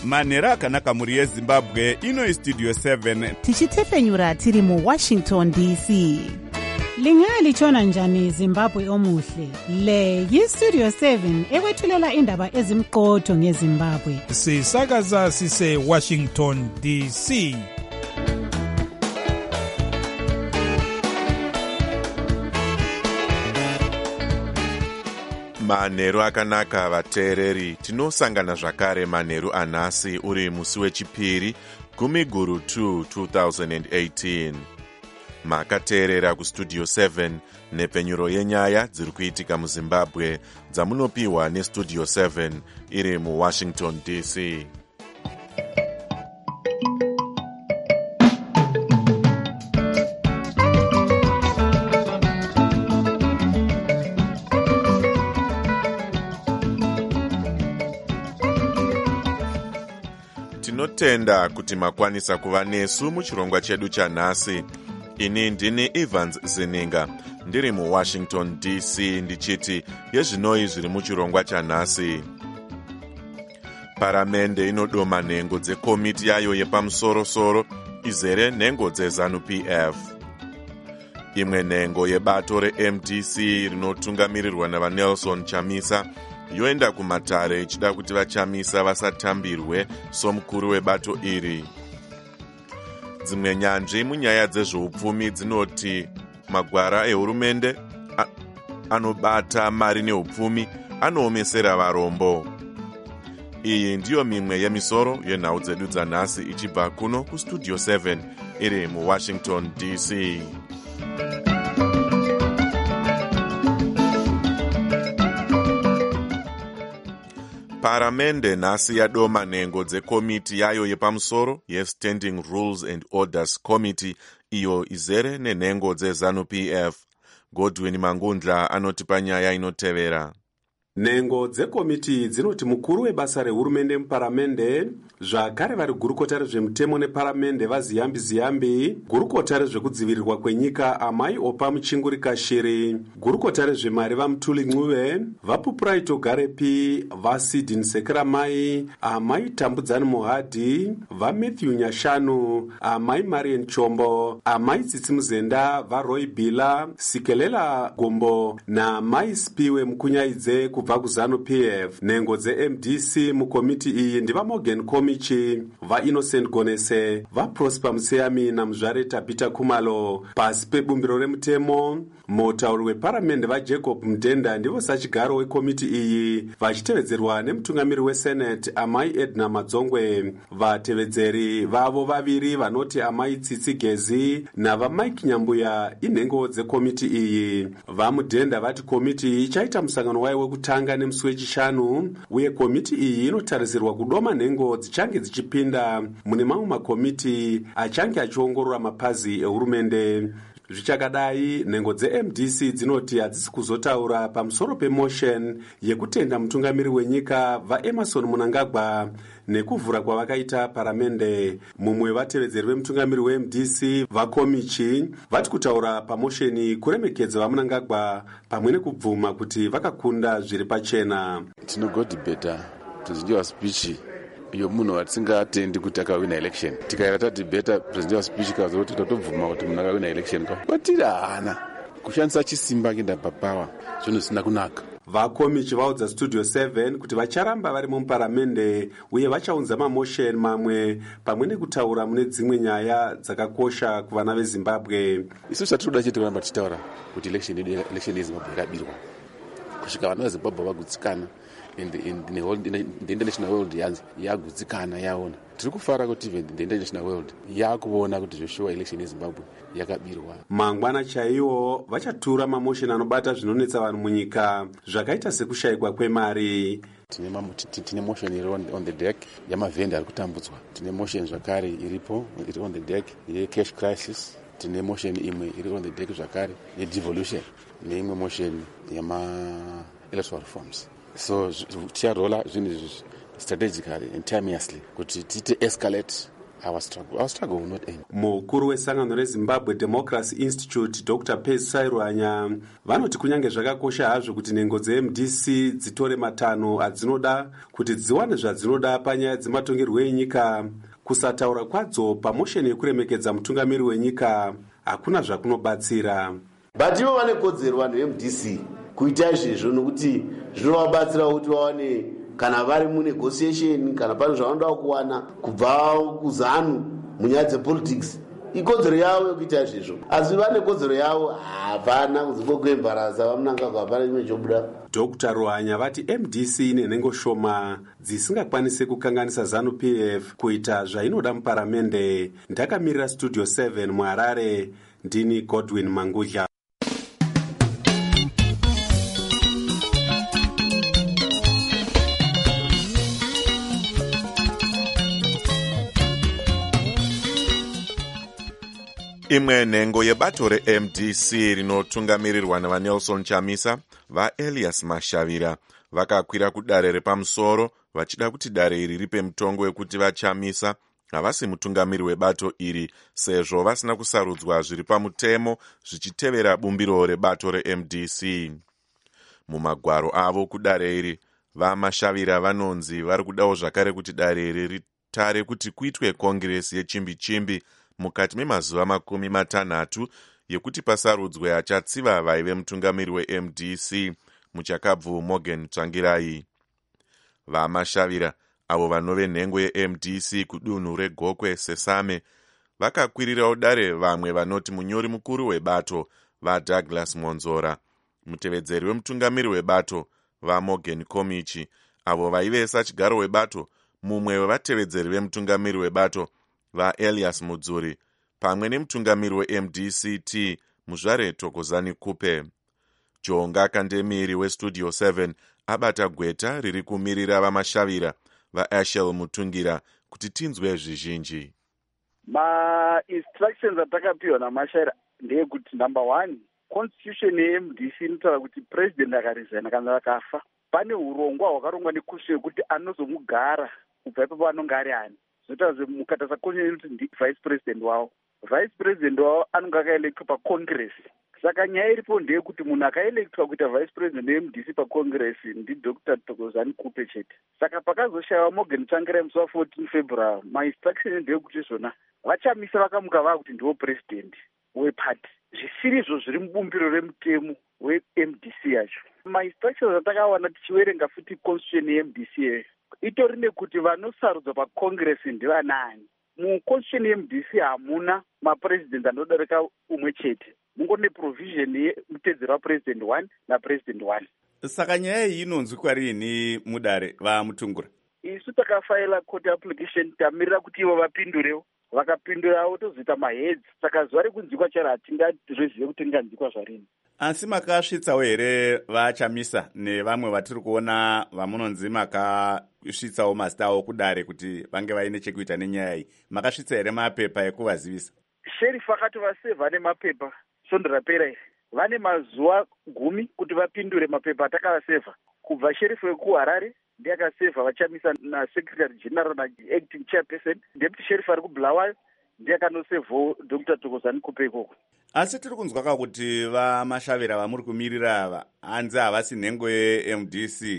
manheru akanaka mhuri yezimbabwe. Ino istudio 7 tichitefenyura tiri muWashington DC. Lingalitshona njani Zimbabwe omuhle? Le yistudio 7 ekwethulela indaba ezimqotho ngeZimbabwe. Sisakaza sise Washington DC. Manheru akanaka vateereri, tinosangana zvakare manheru anhasi uri musi wechipiri Gumiguru 2 2018. Makateerera kustudio 7 nepfenyuro yenyaya dziri kuitika muZimbabwe dzamunopiwa nestudio 7 iri muWashington DC. Tinotenda kuti makwanisa kuva nesu muchirongwa chedu chanhasi. Ini ndini Evans Zininga, ndiri muWashington DC ndichiti yezvinoi zviri muchirongwa chanhasi. Paramende inodoma nhengo dzekomiti yayo yepamusoro-soro izere nhengo dzeZANU-PF. Imwe nhengo yebato reMDC rinotungamirirwa navaNelson Chamisa yoenda kumatare ichida kuti vaChamisa vasatambirwe somukuru webato iri. Dzimwe nyanzvi munyaya dzezveupfumi dzinoti magwara ehurumende anobata mari neupfumi anoomesera varombo. Iyi ndiyo mimwe yemisoro yenhau dzedu dzanhasi ichibva kuno kustudio 7 iri muWashington DC. Paramende nhasi yadoma nhengo dzekomiti yayo yepamusoro yeStanding Rules and Orders Committee iyo izere nenhengo dzeZANU-PF. Godwin Mangundla anoti panyaya inotevera. Nhengo dzekomiti dzinoti mukuru webasa rehurumende muparamende, zvakare vari gurukota rezvemutemo neparamende vaZiyambi, gurukota rezvekudzivirirwa kwenyika Amai Opa Muchingurika Shiri, gurukota rezvemari vaMutuli Ncube, vaPupuraito Garepi, vaSidin Sekeramai, Amai Tambudzani Muhadhi, vaMatthew Nyashanu, Amai Marian Chombo, Amai Tsitsi Muzenda, vaRoy Bila, Sikelela Gombo naAmai Spiwe Mukunyaidze kubva kuZANU-PF. Nhengo dzeMDC mukomiti iyi ndivaMorgan Komichi, vaInnocent Gonese, vaProsper Museyami naMuzvare Tabita Kumalo. Pasi pebumbiro remutemo, mutauri weparamende vaJacob Mudenda ndivo sachigaro wekomiti iyi, vachitevedzerwa nemutungamiri weSenate Amai Edna Madzongwe. Vatevedzeri vavo vaviri vanoti Amai Tsitsi Gezi navaMike Nyambuya inhengo dzekomiti iyi. VaMudenda vati komiti iyi ichaita musangano wayo wekutanga nemusi wechishanu, uye komiti iyi inotarisirwa kudoma nhengo dzichange dzichipinda mune mamwe makomiti achange achiongorora mapazi ehurumende. Zvichakadai, nhengo dzeMDC dzinoti hadzisi kuzotaura pamusoro pemotion yekutenda mutungamiri wenyika vaEmerson Mnangagwa nekuvhura kwavakaita paramende. Mumwe vatevedzeri vemutungamiri weMDC vaKomichi vati kutaura pamosheni kuremekedza vaMnangagwa pamwe nekubvuma kuti vakakunda zviri pachena. Tinogodhibheta presidential speech iyo munhu watisingaatendi kuti akawina election. Tikaera tadhibheta presidential speech kazoti totobvuma kuti munhu akawina election kwatiri hana kushandisa chisimba kuenda papower, zvinhu zvisina kunaka. VaKomichi vaudza studio 7 kuti vacharamba vari muparamende uye vachaunza mamotion mamwe pamwe nekutaura mune dzimwe nyaya dzakakosha kuvana veZimbabwe. Isu chatinoda chete kuramba tichitaura kuti election yeZimbabwe yakabirwa kusvika vana veZimbabwe vagutsikana the international world yagutsikana yaona. Tiri kufara kuti the international world yakuona kuti zveshuwa election yeZimbabwe yakabirwa. Mangwana chaiwo vachatura mamotion anobata zvinonetsa vanhu munyika zvakaita sekushayikwa kwemari. Tine motion iri on the deck yamavhenda ari kutambudzwa. Tine motion zvakare iri on the deck yecash crisis. Tine motion imwe iri on the deck zvakare yedevolution neimwe motion yama-electoral reforms. So ticharola zvinhu izvi strategically and timeously kuti tite escalate our struggle will not end. Mukuru wesangano reZimbabwe Democracy Institute Dr. Percy Rwanya vanoti kunyange zvakakosha hazvo kuti nhengo dzeMDC dzitore matanho adzinoda kuti dziwane zvadzinoda panyaya dzematongerwo enyika, kusataura kwadzo pamosheni yekuremekedza mutungamiri wenyika hakuna zvakunobatsira. But ivo vane kodzero vanhu veMDC kuita izvezvo nokuti zvinovabatsira kuti vawane kana vari munegotiation kana pane zvavanoda kuwana kubva kuZANU munyaya dzepolitics. Ikodzero yavo yokuita izvezvo, asi vane kodzero yavo hapana kudzibokuembarasa vamunanga hapana chimwe chobuda. Dr. Rwanya vati MDC ine nhengo shoma dzisingakwanise kukanganisa ZANU-PF kuita zvainoda muparamende. Ndakamirira Studio 7 muHarare, ndini Godwin Mangudla. Imwe nhengo yebato reMDC rinotungamirirwa navaNelson Chamisa, vaElias Mashavira vakakwira kudare repamusoro vachida kuti dare iri ripe mutongo wekuti vaChamisa havasi mutungamiri webato iri sezvo vasina kusarudzwa zviri pamutemo zvichitevera bumbiro rebato reMDC. Mumagwaro avo kudare iri, vaMashavira vanonzi vari kudawo zvakare kuti dare iri ritare kuti kuitwe kongiresi yechimbi-chimbi mukati memazuva 60 yekuti pasarudzwe achatsiva vaive mutungamiri weMDC muchakabvu Morgan Tsvangirai. VaMashavira avo vanove nhengo yeMDC kudunhu reGokwe Sesame vakakwirirawo dare vamwe vanoti munyori mukuru webato vaDouglas Monzora, mutevedzeri wemutungamiri webato vaMorgan Komichi, avo vaivesa chigaro webato mumwe wevatevedzeri vemutungamiri webato vaElias Mudzuri, pamwe nemutungamiri weMDCT Muzvare Thokozani Kupe. Jonga Kandemiri weStudio 7 abata gweta riri kumirira vaMashavira vaAshel Mutungira kuti tinzwe zvizhinji. Ma-instructions atakapiwa naMashavira ndeyekuti number 1, constitution yeMDC inotaura kuti president akaresigna kana akafa pane urongwa hwakarongwa nekushe yekuti anozomugara kubva ipapo anonge ari ani. Zvinotaura mukatasa constitution inoti ndi vice president wavo. Vice president wavo anonge akaelektwa pacongress. Saka nyaya iripo ndeyekuti munhu akaelektwa kuita vice president weMDC pacongress ndiDr. Thokozani Kupe chete. Saka pakazoshaiwa Morgan Tsvangirai musi wa14 February, ma-instruction ndeyekuti zvona vaChamisa vakamuka vava kuti ndiwo president weparty. Zvisirizvo zviri mubumbiro remutemo weMDC yacho. Ma-instructions atakawana tichiverenga futi constitution yeMDC yeyo itori nekuti vanosarudzwa pacongress ndivanani. Muconstitution yeMDC hamuna mapresident anodarika umwe chete. Mungone provision yemutedzero wapresident 1 napresident 1. Saka nyaya iyi inonzwi kwarini mudare vaMutungura? Isu takafaila court application tamirira kuti ivo vapindurewo. Vakapindurawo tozoita maheads. Saka zuva rekunzwikwa charo hatingazvizive kuti ringanzwikwa zvarini. Asi makasvitsawo here vaChamisa nevamwe vatiri kuona vamunonzi makasvitsawo mazita avo kudare kuti vange vaine chekuita nenyaya iyi? Makasvitsa here mapepa ekuvazivisa? Sheriff akatovasevha nemapepa sondorapera iri. Vane mazuva 10 kuti vapindure mapepa atakavasevha. Kubva sheriff wekuHarare ndiye akasevha vaChamisa naSecretary General naActing Chairperson. Deputy sheriff ari kuBulawayo ndiye akanosevhawo Dr. Thokozani Kupe ikoko. Asi tiri kunzwa kuti vaMashavira vamuri kumirira ava hanzi havasi nhengo yeMDC.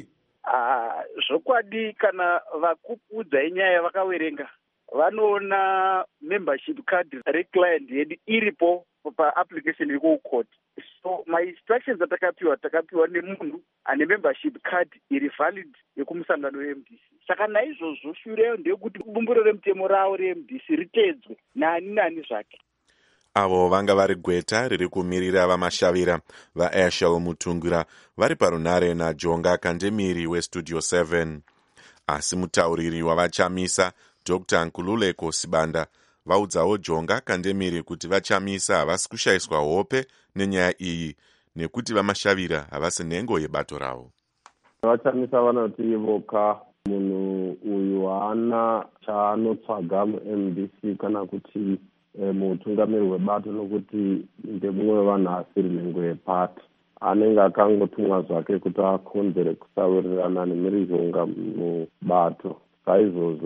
Zvokwadi kana vakuudzai nyaya vakaverenga vanoona membership card reclient yedu iripo paapplication iri kucourt. So ma-instructions atakapiwa nemunhu ane membership card iri valid yekumusangano weMDC. Saka naizvozvo shureyo ndeyekuti bumbiro remutemo ravo reMDC ritedzwe nani zvake. Avo vanga vari gweta riri kumirira vaMashavira vaAshel Mutungira vari parunare naJonga Kandemiri weStudio 7. Asi mutauriri wavaChamisa Dr. Nkululeko Sibanda vaudzawo Jonga Kandemiri kuti vaChamisa havasi kushayiswa hope nenyaya iyi nekuti vaMashavira havasi nhengo yebato ravo. VaChamisa vanoti voka munhu uyu haana chaanotsvaga muMDC kana kuti mutungamiri webato nokuti ndemumwe wevanhu asiri nhengo yepati. Anenge akangotumwa zvake kuti akonzere kusawirirana nemhirizhonga mubato. Saizvozvo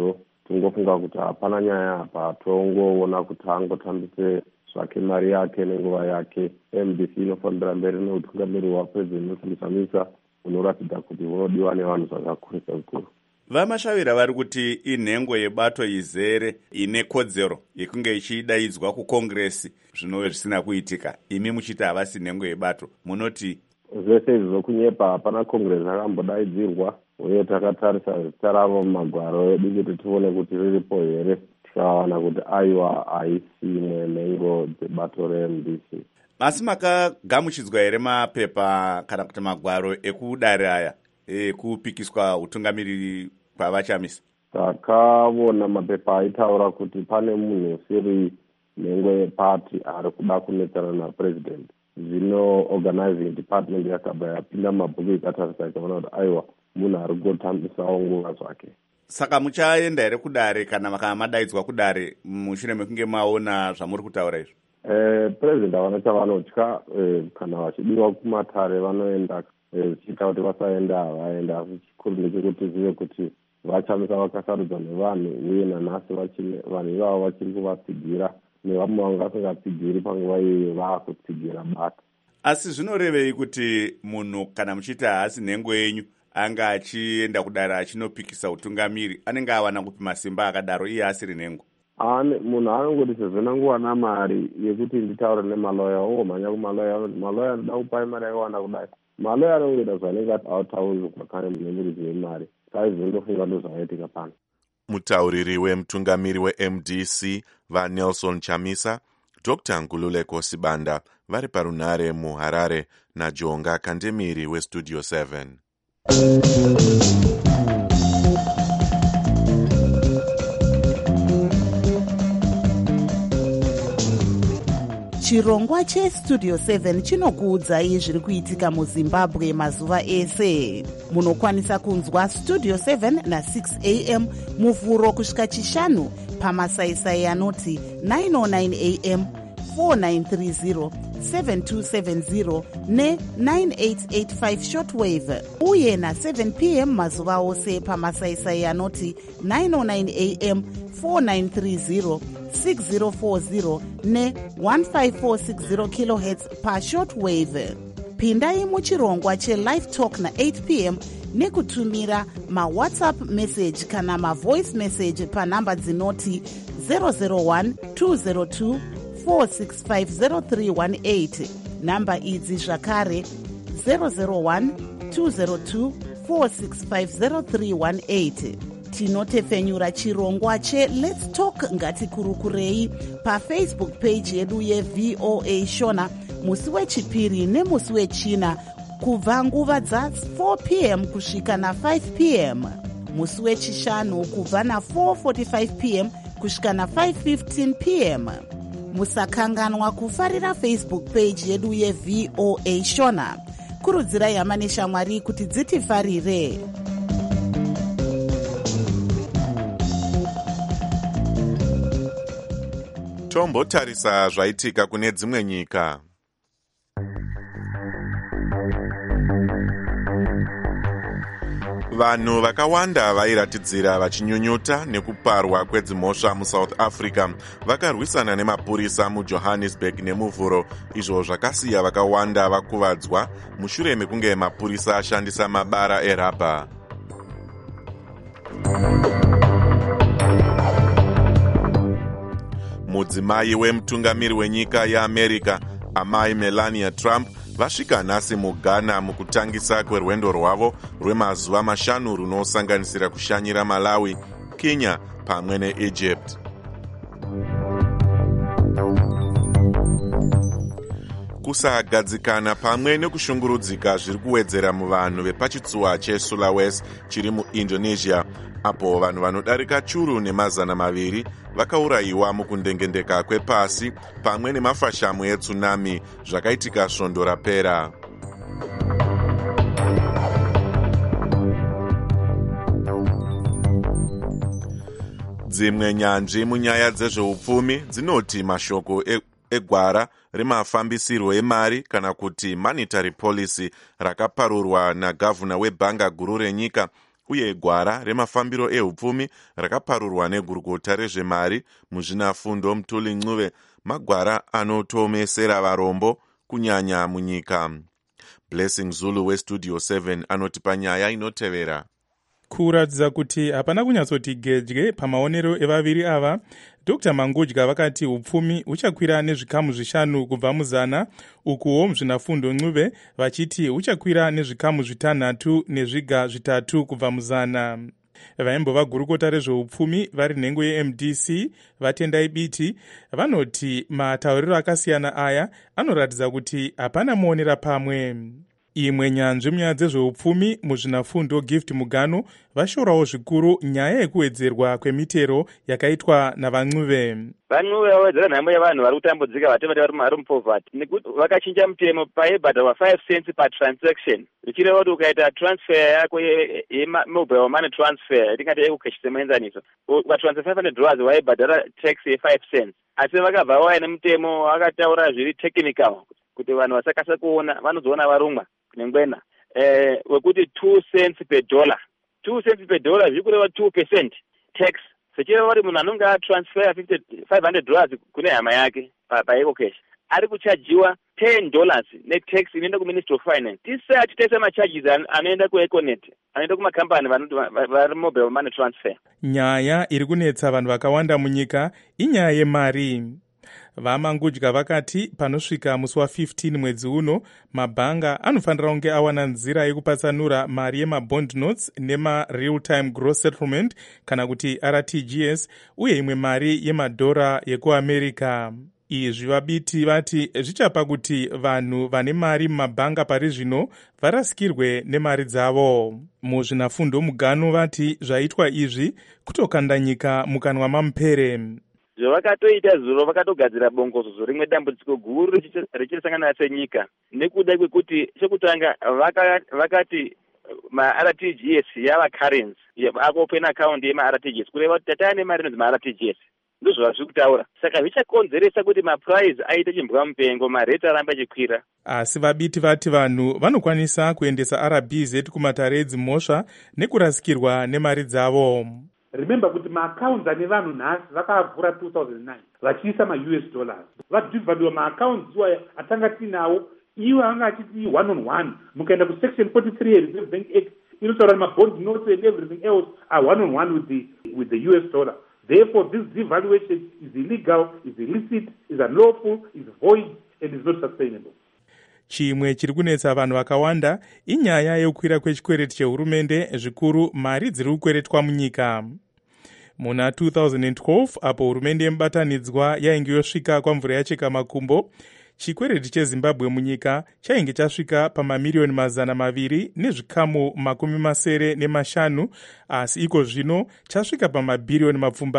tingofunga kuti hapana nyaya apa, tongoona kuti angotambise zvake mari yake nenguva yake. MDC inofambira mberi neutungamiri hwapresident Nelson Chamisa unoratidza kuti unodiwa nevanhu zvakakurisa zvikuru. Vamashavira vari kuti inhengo yebato izere ine kodzero yekunge ichidaidzwa kukongresi zvinove zvisina kuitika. Imi muchiti havasi nhengo yebato, munoti? Zvese izvi zvokunyepa, hapana kongresi akambodaidzirwa, uye takatarisa zita ravo mumagwaro edu kuti tione kuti riripo here, tikawana kuti aiwa haisi imwe nhengo dzebato reMDC. Asi makagamuchidzwa here mapepa kana kuti magwaro ekudare aya ekupikiswa utungamiriri kwavaChamisa? Takaona mapepa aitaura kuti pane munhu usiri nhengo yepati ari kuda kunetsana napresident. Zvino organizing department yakabva yapinda mabhuku ikatarisa ikaona kuti aiwa munhu ari kutambisawo nguva zvake. Saka muchaenda here kudare kana makamadayidzwa kudare mushure mekunge maona zvamuri kutaura izvo? President havana chavanotya, kana vachidiwa kumatare vanoenda, zvichiita kuti vasaenda havaenda. Asi chikuru ndechekuti zive kuti vaChamisa vakasarudzwa nevanhu, uye nanhasi vanhu ivavo vachiri kuvatsigira, nevamwe vanga vasingapsigiri panguva iyoyo vaakutsigira bata. Asi zvinorevei kuti munhu kana muchiti haasi nhengo yenyu anga achienda kudare achinopikisa utungamiri, anenge awana kupi masimba akadaro iye asiri nhengo? Munhu anongoti sezvona nguwana mari yekuti nditaure nemaloya, ongomhanya kumaloya, maloya anoda kupai mari yakawanda kudai. Maloya anongoita zvanenge ataurirwa kare nemuridzi wemari. Saizondofunga ndozvaitika pano. Mutauriri wemutungamiri weMDC vaNelson Chamisa, Dr. Ngululeko Sibanda vari parunhare muHarare naJonga Kandemiri weStudio 7. Chirongwa cheStudio 7 chinokuudzai zviri kuitika muZimbabwe mazuva ese. Munokwanisa kunzwa Studio 7 na6 am muvhuro kusvika chishanu pamasaisai anoti 909 am, 4930, 7270 ne9885 shortwave, uye na7 pm mazuva ose pamasaisai anoti 909 am, 4930, 6040 ne15460 kHz pashortwave. Pindai muchirongwa chelive talk na8 pm nekutumira mawhatsapp message kana mavoice message panhamba dzinoti 001 202 4650318. Namba idzi zvakare 001 202 4650318. Tinotefenyura chirongwa cheLet's Talk ngatikurukurei paFacebook page yedu yeVOA Shona musi wechipiri nemusi wechina kubva nguva dza4 pm kusvika na5 pm, musi wechishanu kubva na4:45 pm kusvika na5:15 pm. Musakanganwa kufarira Facebook page yedu yeVOA Shona. Kurudzirai hama neshamwari kuti dzitifarire. Tombotarisa zvaitika kune dzimwe nyika. Vanhu vakawanda vairatidzira vachinyunyuta nekuparwa kwedzimhosva muSouth Africa vakarwisana nemapurisa muJohannesburg nemuvhuro, izvo zvakasiya vakawanda vakuvadzwa mushure mekunge mapurisa ashandisa mabara erabha. Mudzimai wemutungamiri wenyika yeAmerica, amai Melania Trump, vasvika nhasi muGhana mukutangisa kwerwendo rwavo rwemazuva 5 runosanganisira kushanyira Malawi, Kenya pamwe neEgypt. Kusagadzikana pamwe nekushungurudzika zviri kuwedzera muvanhu vepachitsuwa cheSulawesi chiri muIndonesia, apo vanhu vanodarika churu ne200 vakaurayiwa mukundengendeka kwepasi pamwe nemafashamu etsunami zvakaitika svondo rapera. Dzimwe nyanzvi munyaya dzezveupfumi dzinoti mashoko egwara remafambisirwo emari kana kuti monetary policy rakaparurwa nagavhuna webhanga guru renyika uye gwara remafambiro ehupfumi rakaparurwa negurukota rezvemari muzvinafundo Mthuli Ncube magwara anotomesera varombo kunyanya munyika. Blessing Zulu weStudio 7 anoti panyaya inotevera. Kuratidza kuti hapana kunyatsoti gedye pamaonero evaviri ava, Dr. Mangudya vakati upfumi uchakwira nezvikamu 5 kubva muzana, ukuwo muzvinafundo Ncube vachiti uchakwira nezvikamu 6 nezviga 3 kubva muzana. Vaimbova gurukota rezveupfumi vari nhengo yeMDC Vatendai Biti vanoti matauriro akasiyana aya anoratidza kuti hapana muonera pamwe. Imwe nyanzvi munyaya dzezveupfumi muzvinafundo Gift Mugano vashorawo zvikuru nyaya yekuwedzerwa kwemitero yakaitwa navaNcube. VaNcube vawedzera nhamo yevanhu vari kutambudzika vatema vari mupoverty nekuti vakachinja mutemo paibhadharwa 5 cents per transaction, richireva kuti ukaita transfer yako yemobile money transfer yatingati yekucash semaenzaniso ukatransfer $500 waibhadhara tax ye5 cents. Asi vakabva vauya nemutemo vakataura zviri technical kuti vanhu vasakasa kuona vanozoona varumwa nengwena wekuti 2 cents per dollar. 2 cents per dollar zviri kureva 2% tax. Sechireva kuti munhu anonge atransfer $500 kune hama yake paEcocash ari kuchajiwa $10 netax inoenda kuMinistry of Finance. Tisati taisa macharges anoenda kuEconet, anoenda kumakambani vari mobile money transfer. Nyaya iri kunetsa vanhu vakawanda munyika inyaya yemari. VaMangudya vakati panosvika musi wa15 mwedzi uno mabhanga anofanira kunge awana nzira yekupatsanura mari yemabond notes nema-real time gross settlement kana kuti RTGS uye imwe mari yemadhora yekuAmerica. Izvi vabiti vati zvichapa kuti vanhu vane mari mumabhanga pari zvino varasikirwe nemari dzavo. Muzvinafundo Mugano vati zvaitwa izvi kutokanda nyika mukanwa mamupere. Zvavakatoita zuro vakatogadzira bongozozo rimwe dambudziko guru richirisangana senyika nekuda kwekuti chekutanga vakati ma-RTGS yava currency ako-open account yema-RTGS kureva kuti tatane mari inonzi ma-RTGS ndizvo zviri kutaura. Saka zvichakonzeresa kuti maprice aite chimbwa mupengo, marate aramba achikwira. Asi vabiti vati vanhu vanokwanisa kuendesa RBZ kumatare edzimhosva nekurasikirwa nemari dzavo. Remember kuti ma-accounts ane vanhu nhasi vakavhura 2009 vachiisa ma-US dollars. Vadhivhadhiwa ma-accounts iwa atanga tinawo iwo anga achiti 1-on-1. Mukaenda kusection 43 yeReserve Bank Act inotaura ma-bond notes and everything else are 1-on-1 with the US dollar. Therefore, this devaluation is illegal, is illicit, is unlawful, is void, and is not sustainable. Chimwe chiri kunetsa vanhu vakawanda inyaya yekukwira kwechikwereti chehurumende, zvikuru mari dziri kukweretwa munyika. Muna 2012 apo hurumende yemubatanidzwa yainge yosvika kwamvura yacheka makumbo, chikwereti cheZimbabwe munyika chainge chasvika pamamiliyoni 200 nezvikamu 75, asi iko zvino chasvika pamabhiriyoni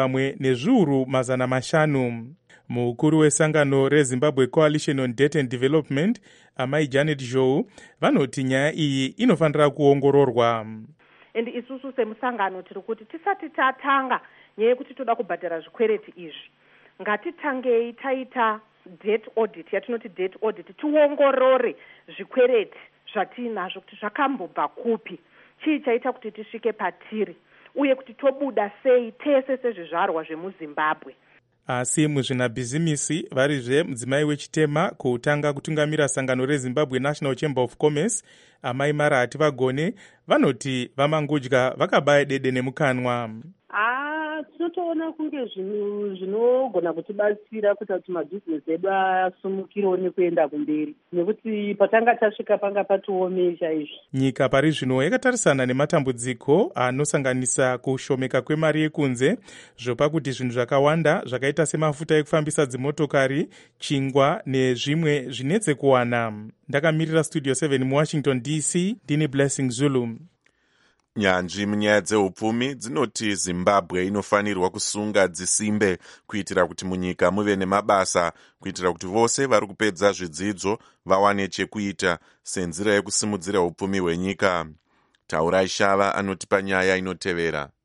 400 Mukuru wesangano reZimbabwe Coalition on Debt and Development, Amai Janet Zhou, vanoti nyaya iyi inofanira kuongororwa. And isusu semusangano tiri kuti tisati tatanga nyaya yekuti toda kubhadhara zvikwereti izvi, ngatitangei taita debt audit, yatinoti debt audit, tiongorore zvikwereti zvatinazvo kuti zvakambobva kupi, chii chaita kuti tisvike patiri, uye kuti tobuda sei tese sezvizvarwa zvemuZimbabwe. Asi muzvinabhizimisi varizve mudzimai wechitema kuutanga kutungamira sangano reZimbabwe National Chamber of Commerce, Amai Marati Vagone, vanoti vaMangudya vakabaya dede nemukanwa. Tinotoona kunge zvinogona kutibatsira kuti mabhizinesi edu asumukirewo nekuenda kumberi, nekuti patanga tasvika panga patiome chaizvo. Nyika pari zvino yakatarisana nematambudziko anosanganisa kushomeka kwemari yekunze, zvopa kuti zvinhu zvakawanda zvakaita semafuta ekufambisa dzimotokari, chingwa nezvimwe zvinetse kuwana. Ndakamirira Studio 7 muWashington DC, ndini Blessing Zulu. Nyanzvi munyaya dzeupfumi dzinoti Zimbabwe inofanirwa kusunga dzisimbe kuitira kuti munyika muve nemabasa, kuitira kuti vose vari kupedza zvidzidzo vawane chekuita senzira yekusimudzira upfumi hwenyika. Taurai Shava anoti panyaya inotevera.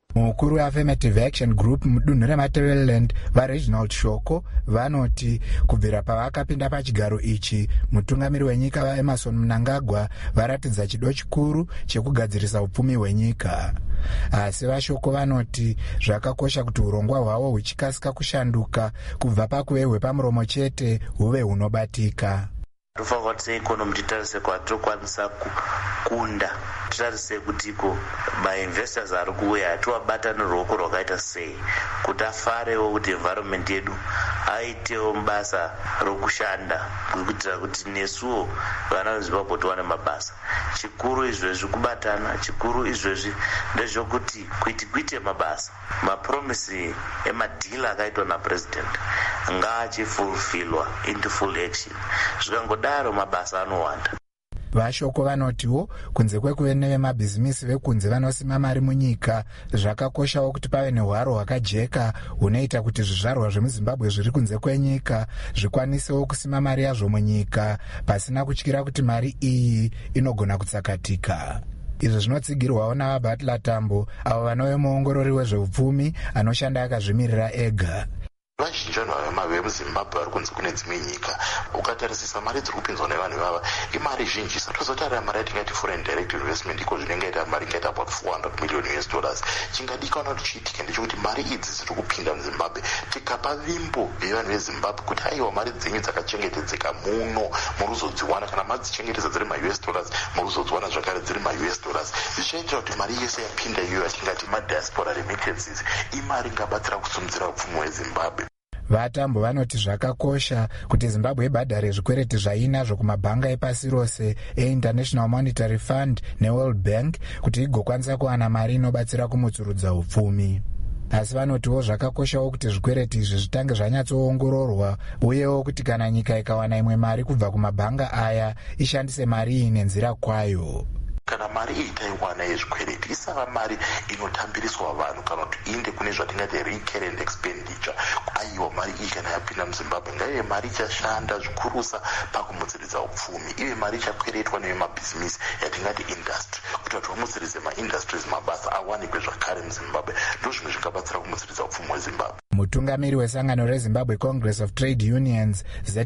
mukuru weaffirmative action group mudunhu remateveland vareginald shoko vanoti kubvira pavakapinda pachigaro ichi mutungamiri wenyika vaemerson mnangagwa varatidza chido chikuru chekugadzirisa upfumi hwenyika. Asi vashoko vanoti zvakakosha kuti urongwa hwavo huchikasika kushanduka kubva pakuve hwepamuromo chete huve hunobatika. tofanira kuti seikonomi titarise kwatirikwanisa kukunda, titarise kutiko mainvestors ari kuuya atiwabata neruoko rwakaita sei kuti afarewo kuti environment yedu aitewo basa rokushanda kuitira kuti nesuwo vana vezimbabwe tiwane mabasa. Chikuru izvezvi kubatana, chikuru izvezvi ndezvokuti kuite mabasa, mapromisi emadhila akaitwa napresident ngaachifulfilwa into full action. Zvikangodaro mabasa anowanda. Vashoko vanotiwo kunze kwekuve nevemabhizimisi vekunze vanosima mari munyika, zvakakoshawo kuti pave nehwaro hwakajeka hunoita kuti zvizvarwa zvemuzimbabwe zviri kunze kwenyika zvikwanisewo kusima mari yazvo munyika pasina kutyira kuti mari iyi inogona kutsakatika. Izvi zvinotsigirwawo navabatla tambo avo vanove muongorori wezveupfumi anoshanda akazvimirira ega. Vazhinji vanhu vemuzimbabwe vari kunze kune dzimwe nyika, ukatarisisa mari dziri kupinzwa nevanhu ivava imari zhinji. Tozotarira mari yatingati foreign direct investment iko zvinenge mari ingaita about $400 million. Chingadikana kuti chiitike ndechekuti mari idzi dziri kupinda muzimbabwe tikapa vimbo yevanhu vezimbabwe kuti aiwa mari dzenyu dzakachengetedzeka muno muruzodziwana, kana madzichengetedza dziri ma-US dollars muruzodziwana zvakare dziri ma-US dollars. Zvichaitira kuti mari yese yapinda iyoyo yatingati madiaspora remittances imari ingabatsira kusimudzira upfumi hwezimbabwe. Vatambo vanoti zvakakosha kuti Zimbabwe ibhadhare zvikwereti zvainazvo kumabhanga epasi rose eInternational Monetary Fund neWorld Bank kuti igokwanisa kuwana mari inobatsira kumutsurudza upfumi. Asi vanotiwo zvakakoshawo kuti zvikwereti izvi zvitange zvanyatsoongororwa uyewo kuti kana nyika ikawana imwe mari kubva kumabhanga aya ishandise mari iyi nenzira kwayo. Kana mari iyi taiwana yezvikwereti isava mari inotambiriswa vanhu kana kuti iinde kune zvatingati recurrent expenditure. Aiwa mari iyi kana yapinda muzimbabwe ngaive mari ichashanda zvikurusa pakumutsiridza upfumi, ive mari ichakweretwa nevemabhizimisi yatingati industry kuti vati vamutsiridze maindustries mabasa awanikwe zvakare muzimbabwe. Ndo zvimwe zvingabatsira kumutsiridza upfumi hwezimbabwe. Mutungamiri wesangano reZimbabwe Congress of Trade Unions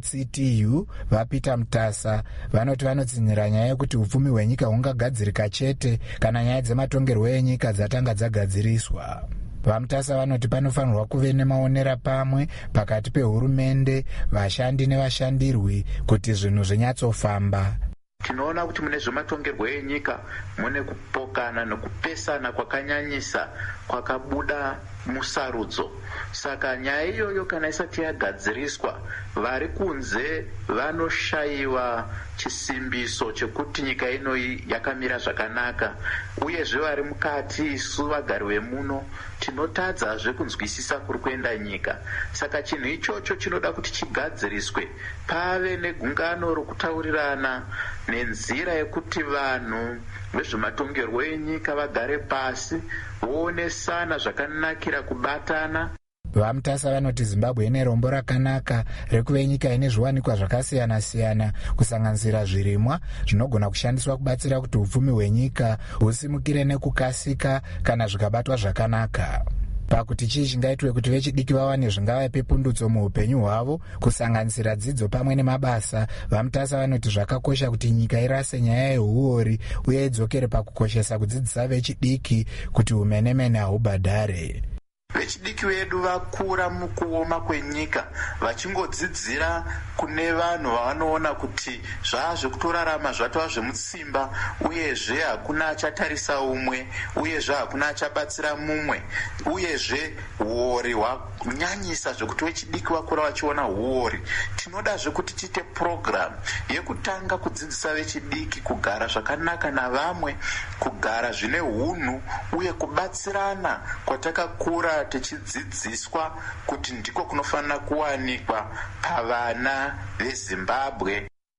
ZCTU vaPeter Mutasa vanoti vanotsinyira nyaya yekuti upfumi hwenyika hungagadzirika chete kana nyaya dzematongerwo enyika dzatanga dzagadziriswa. VaMutasa vanoti panofanirwa kuve nemaonera pamwe pakati pehurumende, vashandi nevashandirwi kuti zvinhu zvinyatsofamba. Tinoona kuti mune zvematongerwo enyika mune kupokana nekupesana kwakanyanyisa kwakabuda musarudzo. Saka nyaya iyoyo kana isati yagadziriswa, vari kunze vanoshayiwa chisimbiso chekuti nyika ino yakamira zvakanaka, uyezve vari mukati isu vagari vemuno tinotadzazve kunzwisisa kuri kuenda nyika. Saka chinhu ichocho chinoda kuti chigadziriswe, pave negungano rokutaurirana nenzira yekuti vanhu vezvematongerwo enyika vagare pasi voonesana zvakanakira kubatana. VaMutasa vanoti Zimbabwe ine rombo rakanaka rekuve nyika ine zviwanikwa zvakasiyana-siyana kusanganisira zvirimwa zvinogona kushandiswa kubatsira kuti upfumi hwenyika husimukire nekukasika kana zvikabatwa zvakanaka. Pakuti chii chingaitwe kuti vechidiki vawane zvingavape pundutso muupenyu hwavo kusanganisira dzidzo pamwe nemabasa, VaMutasa vanoti zvakakosha kuti nyika irase nyaya yehuori uye idzokere pakukoshesa kudzidzisa vechidiki kuti umenemene hahubhadhare. Vechidiki vedu vakura mukuoma kwenyika vachingodzidzira kune vanhu vanoona kuti zvazvekutorarama zvatova zvemutsimba, uyezve hakuna achatarisa umwe, uyezve hakuna achabatsira mumwe, uyezve huori hwanyanyisa zvekuti vechidiki vakura vachiona huori. Tinodazve kuti tiite program yekutanga kudzidzisa vechidiki kugara zvakanaka navamwe, kugara zvine hunhu uye kubatsirana kwatakakura tichidzidziswa kuti ndiko kunofanira kuwanikwa pavana veZimbabwe.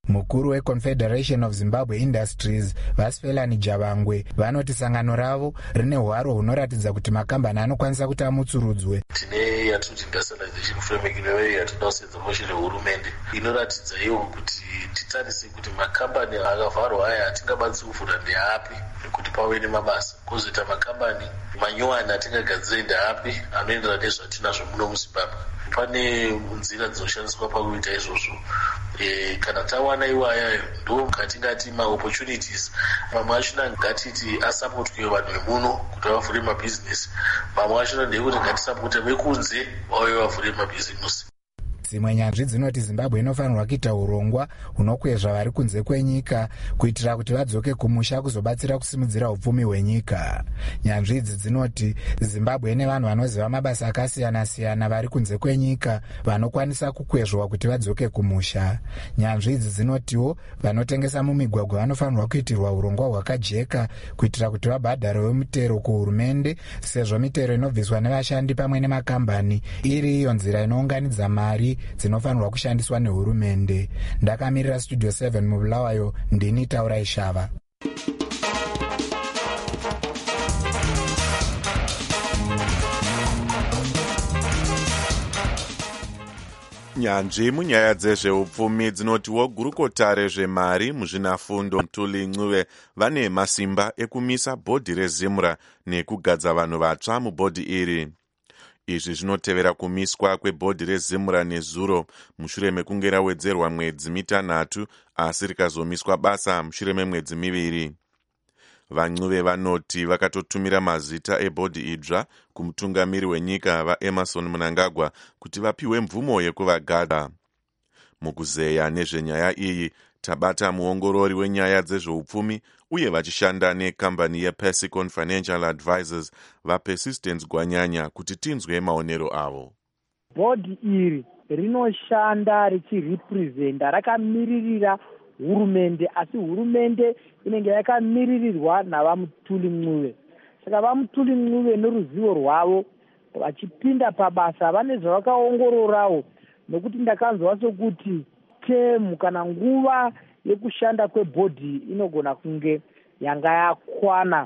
Mukuru weConfederation of Zimbabwe Industries Vasfelani Javangwe vanoti sangano ravo rine hwaro hunoratidza kuti makambani anokwanisa kuti amutsurudzwe. Tine yatinoti industrialization framework inoyo yatinoda kusedza motion yehurumende inoratidza iwo kuti titarise kuti makambani akavharwa aya atingakwanisi kuvhura ndeapi kuti pave nemabasa, kwozoita makambani manyowani atingagadzire ndeapi anoenderana nezvatinazvo muno muZimbabwe. Pane nzira dzinoshandiswa pakuita izvozvo. Kana tawana iwayayo ndo katingati maopportunities. Mamwe achona ngatiti asapotwe vanhu vemuno kuti vavhure mabhizinesi, mamwe achona ndekuti ngatisapote vekunze vauye vavhure mabhizinesi. Dzimwe nyanzvi dzinoti Zimbabwe inofanirwa kuita urongwa hunokwezva vari kunze kwenyika kuitira kuti vadzoke kumusha kuzobatsira kusimudzira upfumi hwenyika. Nyanzvi idzi dzinoti Zimbabwe ine vanhu vanoziva mabasa akasiyana-siyana vari kunze kwenyika vanokwanisa kukwezvwa kuti vadzoke kumusha. Nyanzvi idzi dzinotiwo vanotengesa mumigwagwa vanofanirwa kuitirwa urongwa hwakajeka kuitira kuti vabhadharewo mitero kuhurumende, sezvo mitero inobviswa nevashandi pamwe nemakambani iri iyo nzira inounganidza mari dzinofanirwa kushandiswa nehurumende. Ndakamirira Studio 7 muBulawayo, ndini Taurai Shava. Nyanzvi munyaya dzezveupfumi dzinotiwo gurukota rezvemari muzvinafundo Mthuli Ncube vane masimba ekumisa bhodhi rezimura nekugadza vanhu vatsva mubhodhi iri. Izvi zvinotevera kumiswa kwebhodhi rezimura nezuro mushure mekunge rawedzerwa mwedzi mitanhatu asi rikazomiswa basa mushure memwedzi miviri. VaNcube vanoti vakatotumira mazita ebhodhi idzva kumutungamiri wenyika vaEmmerson Mnangagwa kuti vapiwe mvumo yekuvagadza. Mukuzeya nezvenyaya iyi tabata muongorori wenyaya dzezveupfumi uye vachishanda nekambani yePersicon Financial Advisors vaPersistence Gwanyanya kuti tinzwe maonero avo. Bhodhi iri rinoshanda richirepresenta, rakamiririra hurumende, asi hurumende inenge yakamiririrwa navaMthuli Ncube. Saka vaMthuli Ncube neruzivo rwavo vachipinda pabasa vane zvavakaongororawo, nokuti ndakanzwa sokuti temu kana nguva yekushanda kwebhodhi inogona kunge yanga yakwana.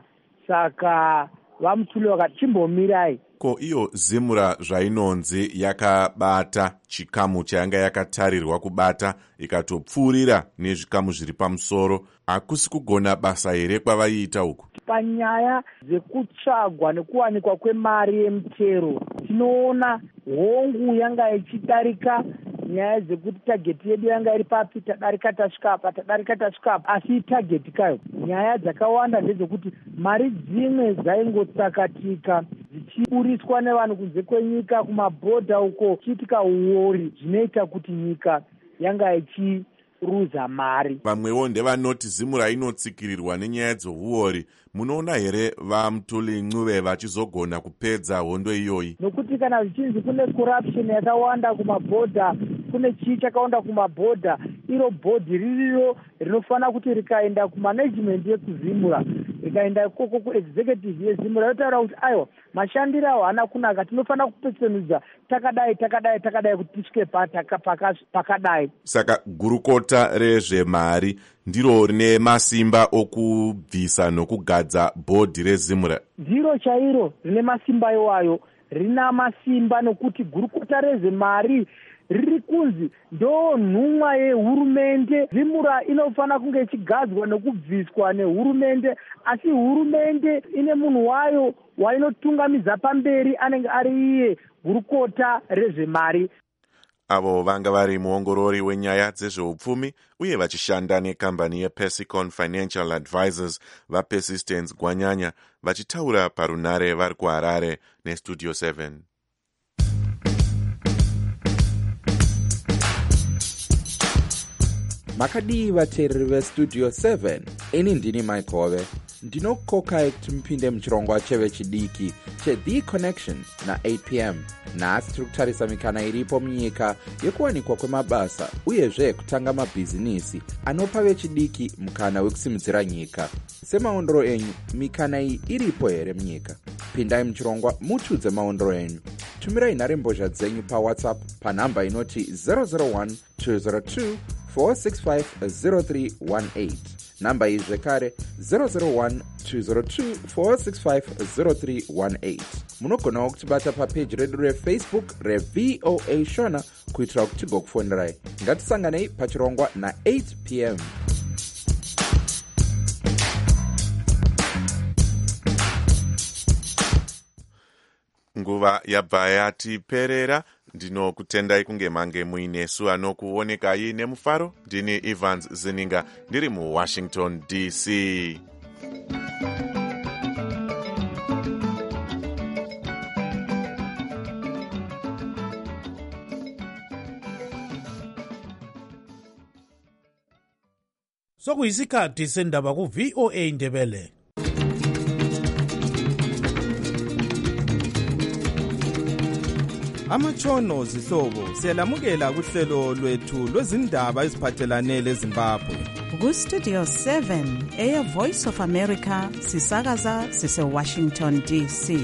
Saka vaMthuli vakati chimbomirai. Ko iyo zimura zvainonzi yakabata chikamu chayanga yakatarirwa kubata ikatopfuurira nezvikamu zviri pamusoro, hakusi kugona basa here kwavaiita uku? Panyaya dzekutsvagwa nekuwanikwa kwemari yemitero tinoona hongu yanga ichidarika nyaya dzekuti tageti yedu yanga iri papi, tadarika tasvika apa, asi tageti kayo nyaya dzakawanda ndedzekuti mari dzimwe dzaingotsakatika dzichiburiswa nevanhu kunze kwenyika kumabhodha uko chiitika uori, zvinoita kuti nyika yanga ichiruza mari. Vamwewo ndevanoti zimura inotsikirirwa nenyaya dzeuori. Munoona here vaMthuli Ncube vachizogona kupedza hondo iyoyi? Nokuti kana zvichinzi kune corruption yakawanda kumabhodha, kune chii chakawanda kumabhodha, iro bhodhi ririro rinofanira kuti rikaenda kumanagement yekuzimura, rikaenda ikoko kuexecutive yezimura, yotaura kuti aiwa mashandiro awo haana kunaka, tinofanira kupetsenudza takadai kuti tisvike pakadai. Saka gurukota rezvemari ndiro rine masimba okubvisa nokugadza bhodhi rezimura? Ndiro chairo rine masimba iwayo, rina masimba nokuti gurukota rezvemari riri kunzi ndo nhumwa yehurumende. Zimura inofanira kunge ichigadzwa nekubviswa nehurumende, asi hurumende ine munhu wayo wainotungamidza pamberi anenge ari iye gurukota rezvemari. Avo vanga vari muongorori wenyaya dzezveupfumi uye vachishanda nekambani yePersicon Financial Advisors vaPersistence Gwanyanya vachitaura parunare vari kuHarare neStudio 7. Makadii vateereri veStudio 7, ini ndini Mike Hove. Ndinokokai kuti mupinde muchirongwa chevechidiki cheThe Connection na8 p.m. nhasi tiri kutarisa mikana iripo munyika yekuwanikwa kwemabasa uyezve kutanga mabhizinisi anopa vechidiki mukana wekusimudzira nyika. Semaondero enyu, mikana iyi iripo here munyika? Pindai muchirongwa mutudze maondero enyu. Tumirai nharembozha dzenyu paWhatsApp panhamba inoti 001 202 4650318. Namba iyi zvekare 001 202 4650318. Munogonawo kutibata papeji redu refacebook reVOA Shona kuitira kuti tigokufonirai. Ngatisanganei pachirongwa na8 p.m. Nguva yabva yatiperera. Ndinokutendai kunge mange muinesu anokuonekai nemufaro. Ndini Evans Zininga ndiri muWashington DC. Sokuyisikhathi sendaba ku-VOA Indebele. Amatshono zihlobo siyalamukela kuhlelo lwethu lwezindaba eziphathelane leZimbabwe. Ku-Studio 7 eyeVoice of America sisakaza sise-Washington DC.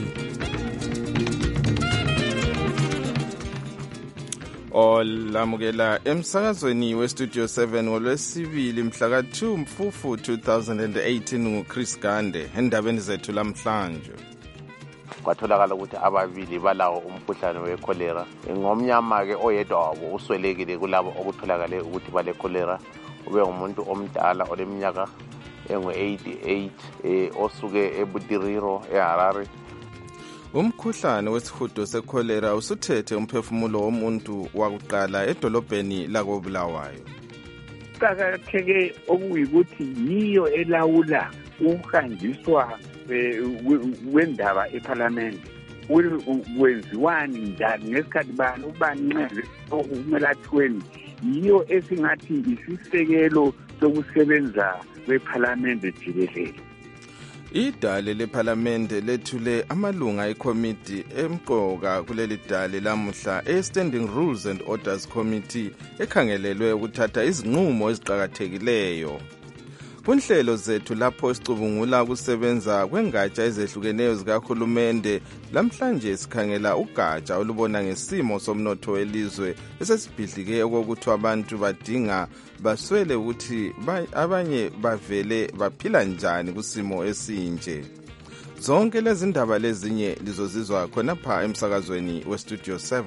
Olamukela emsakazweni weStudio 7 ngolwesibili mhla ka-2 Mfufu 2018 nguChris Gande. Endabeni zethu lamhlanje kwatholakala ukuthi ababili balawo umkhuhlane wekholera. Ngomnyama-ke oyedwa wabo uswelekile kulabo okutholakale ukuthi bale kholera. Ube ngumuntu omdala oleminyaka engu-88 osuke eButiriro eHarare. Umkhuhlane wesihudo sekholera usuthethe umphefumulo womuntu wakuqala edolobheni lakoBulawayo. Kuqakatheke okuyikuthi yiyo elawula ukuhanjiswa wendaba eParliament. Wenziwani njani ngesikhathi bani ubanqeze okumelathweni yiyo esingathi isisekelo sokusebenza kweParliament jikelele. Idale leParliamente lethule amalunga eCommittee emqoka kuleli dale lamuhla eStanding Rules and Orders Committee ekhangelelwe ukuthatha izinqumo eziqhakathekileyo. Kunhlelo zethu lapho sicubungula ukusebenza kwengatsha ezehlukeneyo zikahulumende, lamhlanje sikhangela ugatsha olubona ngesimo somnotho welizwe esesibhidlike okokuthi abantu badinga baswele ukuthi abanye bavele baphila njani kusimo esinje. Zonke lezi ndaba lezinye lizozizwa khonapha emsakazweni weStudio 7.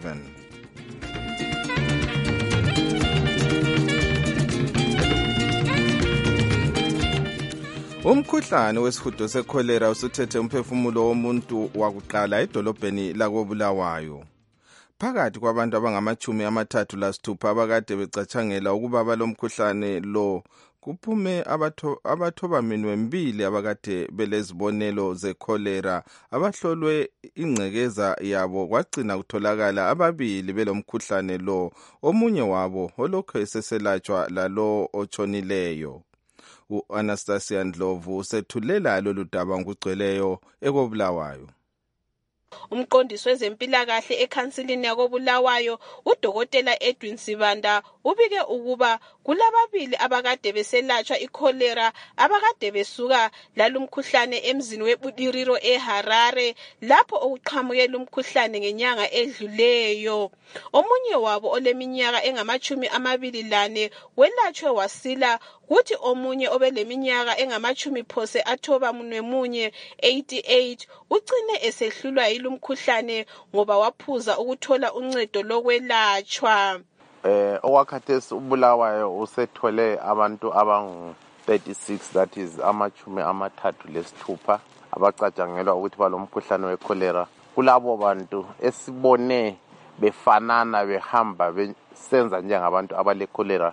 Umkhuhlane wesihudo sekholera usuthethe umphefumulo womuntu wakuqala edolobheni lakoBulawayo. Phakathi kwabantu abangama-36 abakade becatshangela ukuba balomkhuhlane lo, kuphume abathobaminwe 2 abakade belezibonelo zekholera abahlolwe ingcekeza yabo, kwagcina kutholakala 2 belomkhuhlane lo, omunye wabo olokhu eseselatshwa lalo otshonileyo. U-Anastasia Ndlovu usethulela lolu daba ngokugcweleyo ekoBulawayo. Umqondisi wezempilakahle ekhansilini yakoBulawayo uDokotela Edwin Sibanda ubike ukuba kulababili abakade beselatshwa ikholera abakade besuka lalumkhuhlane emzini weButiriro eHarare lapho okuqhamuke lumkhuhlane ngenyanga edluleyo. Omunye wabo oleminyaka engama-24 welatshwe wasila, kuthi omunye obeleminyaka engama-91 88 ucine esehlulwa yilumkhuhlane ngoba waphuza ukuthola uncedo lokwelatshwa. Owakhathesi uBulawayo usethole abantu abangu-36, that is ama-36 abacatshangelwa ukuthi balomkhuhlane wekholera. Kulabo bantu esibone befanana behamba besenza njengabantu abalekholera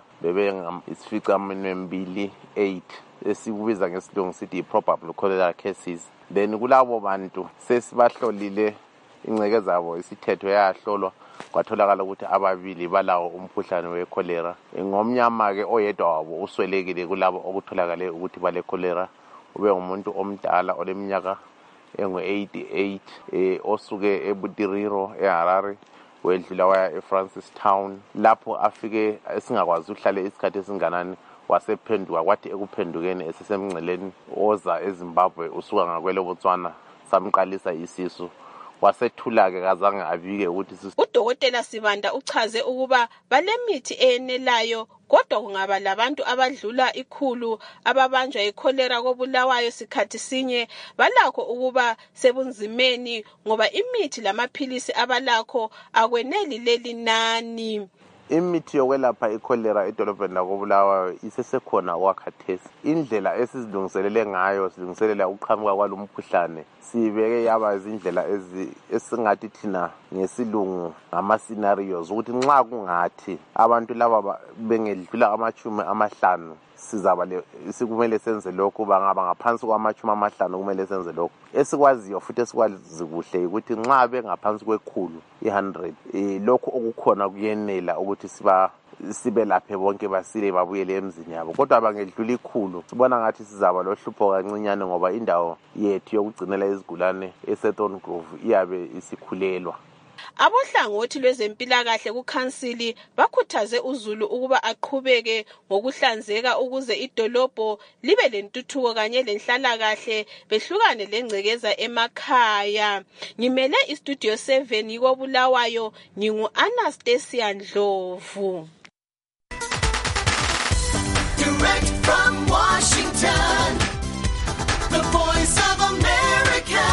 bebe-28 esikubiza ngesilungu sithi probable cholera cases. Then kulabo bantu sesibahlolile ingceke zabo isithetho yahlolwa, kwatholakala ukuthi ababili balawo umkhuhlane wekholera. Ngomnyama-ke oyedwa wabo uswelekile kulabo okutholakale ukuthi bale kholera. Ube ngumuntu omdala oleminyaka engu-88 osuke eButiriro eHarare wedlula waya eFrancistown lapho afike esingakwazi uhlale isikhathi esinganani, wasephenduka kwathi ekuphendukeni esesemngceleni oza eZimbabwe usuka ngakwele Botswana samqalisa isisu wasethula-ke kazange abike ukuthi udokotela Sibanda uchaze ukuba balemithi eyenelayo kodwa kungaba labantu abadlula 100 ababanjwa yikholera koBulawayo sikhathi sinye balakho ukuba sebunzimeni ngoba imithi lamaphilisi abalakho akweneli leli nani. Imithi yokwelapha ikholera edolobheni lakoBulawayo isesekhona okwakhathesi. Indlela esizilungiselele ngayo silungiselela ukuqhamuka kwalo mkhuhlane sibeke yaba izindlela esingathi thina ngesilungu ngama-scenarios ukuthi nxa kungathi abantu laba bengedlula 50 sikumele senze lokhu, bangaba ngaphansi kwama-50 kumele senze lokhu. Esikwaziyo futhi esikwazi kuhle ukuthi nxa bengaphansi kwe100 lokhu okukhona kuyenela ukuthi sibelaphe bonke basile babuyele emzini yabo, kodwa bangedlula 100 sibona ngathi sizaba lohlupho kancinyane ngoba indawo yethu yokugcinela izigulane eSeton Grove iyabe isikhulelwa. Abohlangothi lwezempilakahle kukhansili bakhuthaze uZulu ukuba aqhubeke ngokuhlanzeka ukuze idolobho libe lentuthuko kanye lenhlalakahle behlukane lengcekeza emakhaya. Ngimele iStudio 7 yikoBulawayo ngingu Anastasia Ndlovu. Direct from Washington, the Voice of America,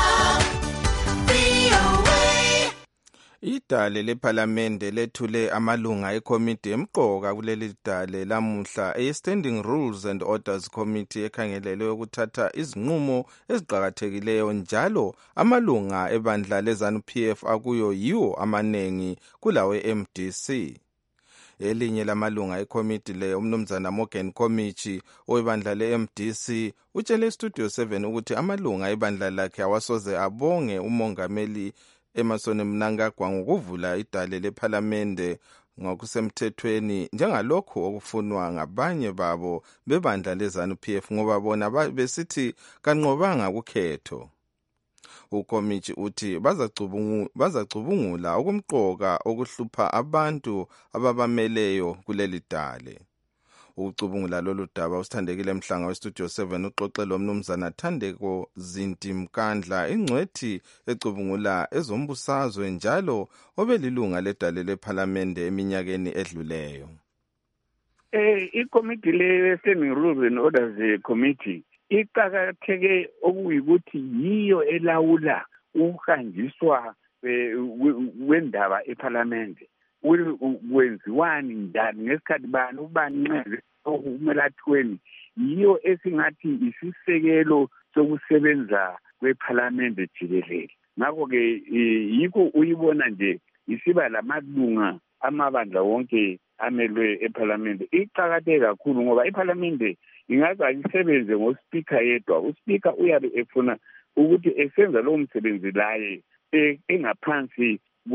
VOA. Idale lephalamende lethule amalunga ekomiti emqoka kuleli dale lamuhla e-Standing Rules and Orders Committee ekhangelelwe ukuthatha izinqumo eziqhakathekileyo njalo amalunga ebandla leZANU-PF akuyo yiwo amanengi kulawe MDC. Elinye lamalunga ekomiti le umnumzana Morgan Komichi owebandla le-MDC utshele iStudio 7 ukuthi amalunga ebandla lakhe awasoze abonge umongameli Emmerson Mnangagwa ngokuvula idale lephalamende ngokusemthethweni njengalokho okufunwa ngabanye babo bebandla leZANU-PF ngoba bona besithi kanqobanga kukhetho. Ukomichi uthi bazacubungula okumqoka okuhlupha abantu ababameleyo kuleli dale. Ukucubungula lolu daba usithandekile Mhlanga weStudio 7 uxoxe lo mnumzana Thandeko Zinti Mkandla ingcwethi ecubungula ezombusazwe njalo obelilunga ledale lephalamende eminyakeni edluleyo. Ikomiti le-Standing Rules and Orders Committee iqakatheke okuyikuthi yiyo elawula ukuhanjiswa wendaba ephalamende. Wenziwani njani ngesikhathi bani ubanqeze okumelathweni yiyo esingathi isisekelo sokusebenza kwephalamende jikelele. Ngakho-ke yikho uyibona nje isiba lamalunga amabandla wonke amelwe ephalamende. Iqakatheke kakhulu ngoba iphalamende ingaze ayisebenze ngoSpeaker yedwa. uSpeaker uyabe efuna ukuthi esenza lowo msebenzi laye engaphansi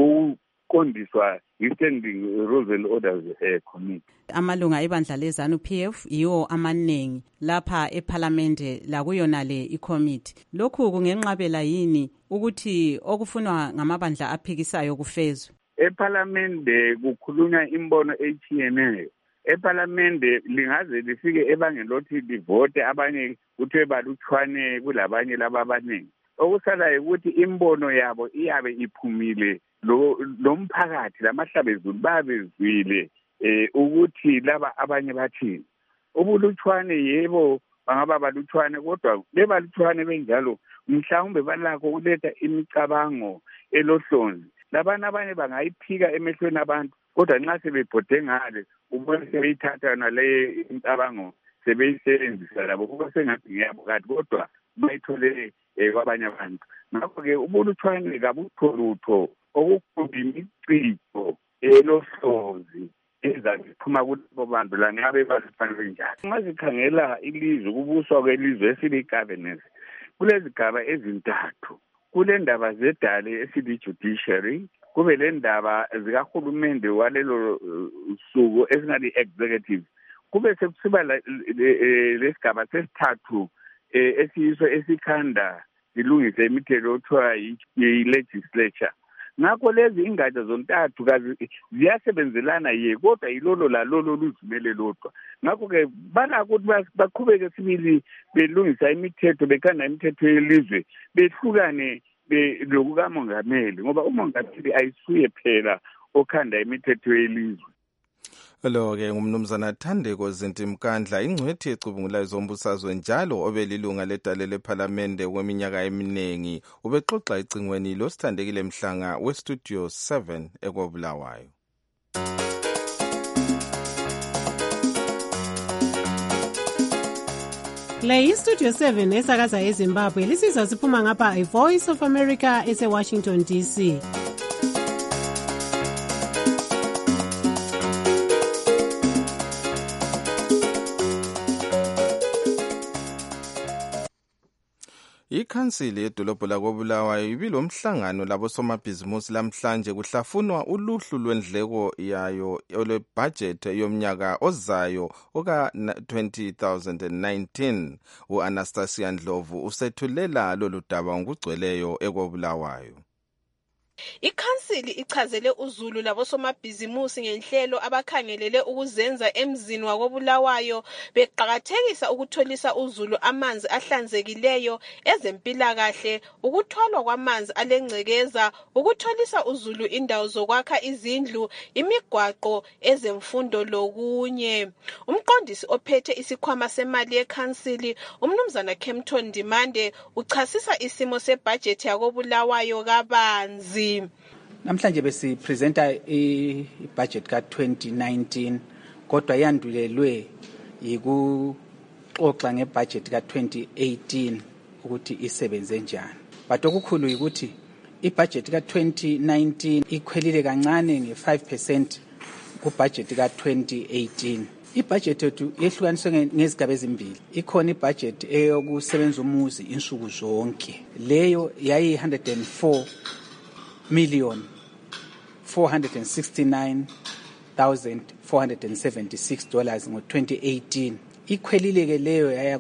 kondiswa i-Standing Rules and Orders Committee. Amalunga ebandla leZANU-PF yiwo amanengi lapha ephalamende lakuyonale ikomiti. Lokhu kungenqabela yini ukuthi okufunwa ngamabandla aphikisayo kufezwe? Ephalamende kukhulunywa imbono etshiyeneyo. Ephalamende lingaze lifike ebangeni lothi livote abanye kuthiwe balutshwane kulabanye laba abaningi. Okusalayo ukuthi imbono yabo iyabe iphumile lo mphakathi lamahlabezulu babezwile ukuthi laba abanye bathini. Ubulutshwane yebo bangaba balutshwane kodwa bebalutshwane benjalo mhlawumbe balakho ukuletha imicabango elohlonzi. Labana abanye bangayiphika emehlweni abantu kodwa nxa sebebhode ngale ubone sebeyithatha nale imicabango sebeyisebenzisa labo kuba sengathi ngiyabo kanti kodwa bayithole kwabanye abantu. Ngakho-ke ubulutshwane kabukho lutho okukhulu imiciko elohlonzi ezaziphuma kulabo bantu la ngabe balutshwane benjani. Ungazikhangela ilizwe kubuswa kwelizwe esili-governance kulezigaba ezintathu. Kule ndaba zedale esili-judiciary, kube le ndaba zikahulumende walelo suku esingathi executive, kube sekusiba lesigaba sesithathu esiyiso esikhanda zilungise imithetho othiwa yi-legislature. Ngakho lezi ingatsha zontathu ziyasebenzelana kodwa yilolo lalolo luzimele lodwa. Ngakho-ke balakho ukuthi baqhubeke sibili belungisa imithetho bekhanda imithetho yelizwe behlukane lokukamongameli, ngoba umongameli ayisuye phela okhanda imithetho yelizwe. Lo-ke ngumnumzana Thandeko Zintimkandla, ingcwethi ecubungulayo zombusazwe njalo obelilunga ledale lephalamende kweminyaka eminingi. Ubexoxa ecingweni losithandekile Mhlanga westudio 7 eKobulawayo. Le istudio 7 esakaza eZimbabwe lisizwa siphuma ngapha iVoice of America eseWashington DC. Ikhansili yedolobho lakoBulawayo ibilomhlangano labosomabhizimusi lamhlanje kuhlafunwa uluhlu lwendleko yayo olwebudget yomnyaka ozayo oka-2019. U-Anastasia Ndlovu usethulela lolu daba ngokugcweleyo eKobulawayo. Ikhansili ichazele uZulu labosomabhizimusi ngenhlelo abakhangelele ukuzenza emzini wakoBulawayo beqhakathekisa ukutholisa uZulu amanzi ahlanzekileyo, ezempilakahle, ukuthwalwa kwamanzi alengcekeza, ukutholisa uZulu indawo zokwakha izindlu, imigwaqo, ezemfundo lokunye. Umqondisi ophethe isikhwama semali yekhansili, umnumzana Kempton Ndimande, uchasisa isimo sebudget yakoBulawayo kabanzi. Namhlanje besipresenta ibudget ka-2019 kodwa yandulelwe yikuxoxa ngebudget ka-2018 ukuthi isebenze njani. But okukhulu ukuthi ibudget ka-2019 ikhwelile kancane nge-5% kubudget ka-2018. Ibudget yethu yehlukaniswe ngezigaba ezimbili. Ikhona ibudget eyokusebenza umuzi insuku zonke. Leyo yayi $104,469,476 ngo-2018. Ikhwelile ke leyo yaya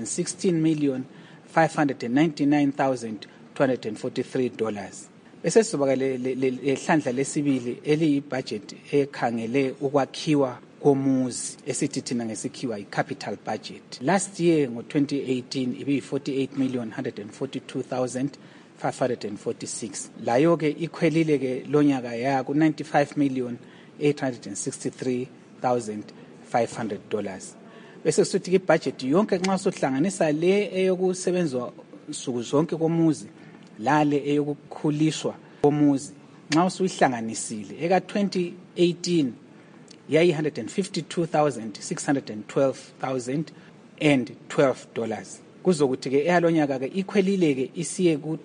$116,599,243. Bese sizoba lehlandla lesibili eliyibudget ekhangele ukwakhiwa komuzi esithi thina ngesikhiwa i-capital budget. Last year ngo-2018 ibiyi $48,142,546. Layo ke ikhwelile ke lonyaka ya ku $95,863,500. Bese sithi ke budget yonke nxa sohlanganisa le eyokusebenzwa suku zonke komuzi lale eyokukhuliswa komuzi nxa usuyihlanganisile eka 2018 yayi $152,612,012. Kuzokuthi ke eyalonyaka ke ikhwelile ke isiye ku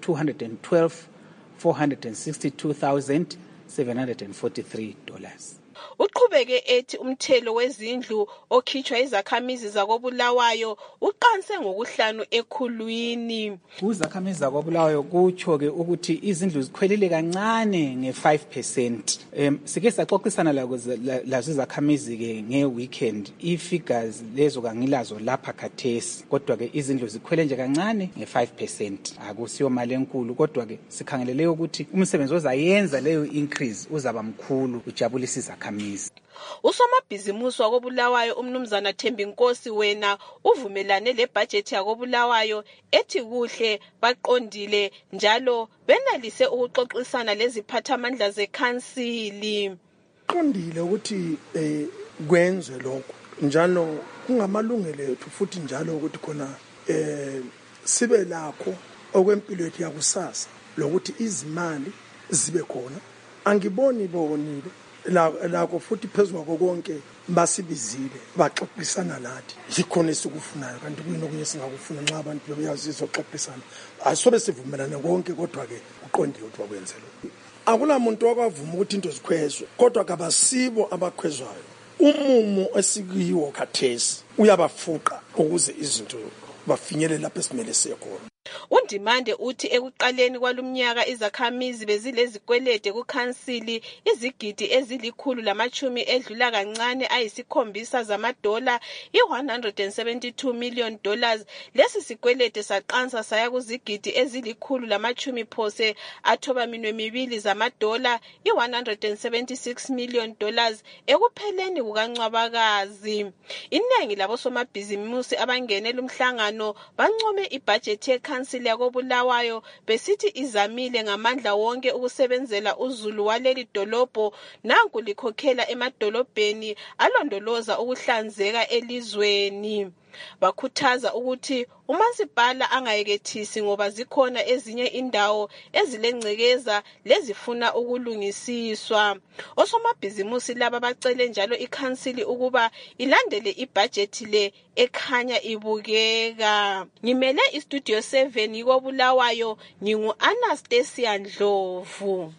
$212,462,743. Uqhubeke ethi umthelo wezindlu okhitshwa izakhamizi zakoBulawayo uqanse ngokuhlanu ekhulwini. Kuzakhamizi zakoBulawayo kutsho ke ukuthi izindlu zikhwelile kancane nge-5%. Sike saxoxisana lazo izakhamizi ke nge-weekend. I-figures lezo kangilazo lapha khathesi. Kodwa ke izindlu zikhwele nje kancane nge-5%. Akusiyo mali enkulu kodwa ke sikhangelele ukuthi umsebenzi ozayenza leyo increase uzaba mkhulu ujabulisa izakhamizi. Usomabhizimusi wakoBulawayo umnumzana Thembinkosi wena uvumelane lebudget yakoBulawayo ethi kuhle baqondile njalo benelise ukuxoxisana leziphathamandla zekhansili. Qondile ukuthi kwenze lokho njalo kungamalungelo ethu futhi njalo ukuthi khona sibe lakho okwempilo yethu yakusasa lokuthi izimali zibe khona. Angiboni bonile lakho futhi phezulu konke basibizile baxoxisana lathi yikhona esikufunayo kanti kuyini okunye singakufuna nxa abantu beyazizo xoxisana asobe sivumelane konke kodwa ke uqondile ukuthi bakwenze lokho. Akula muntu okwavuma ukuthi into zikhwezwe kodwa kabasibo abakhwezwayo. Umumo esikiwo khathesi uyabafuqa ukuze izinto bafinyelele lapho esimele siyekhona. Undimande uthi ekuqaleni kwalumnyaka izakhamizi bezilezikwelede kukhansili izigidi ezili-110 edlula kancane ayisikhombisa zamadola $172 million. Lesi sikwelede saqansa saya kuzigidi ezili-110 phose athobaminwe zamadola $176 million ekupheleni kukaNcwabakazi. Inengi labosomabhizimusi abangene lumhlangano bancome ibudget yekhansili ikhansili yakoBulawayo besithi izamile ngamandla wonke ukusebenzela uzulu waleli dolobho nanku likhokhela emadolobheni alondoloza ukuhlanzeka elizweni. Bakhuthaza ukuthi umasipala angayekethisi ngoba zikhona ezinye indawo ezilengcekeza lezifuna ukulungisiswa. Osomabhizimusi laba bacele njalo ikhansili ukuba ilandele ibhajethi le ekhanya ibukeka. Ngimele istudio 7 yikoBulawayo, ngingu-Anastasia Ndlovu.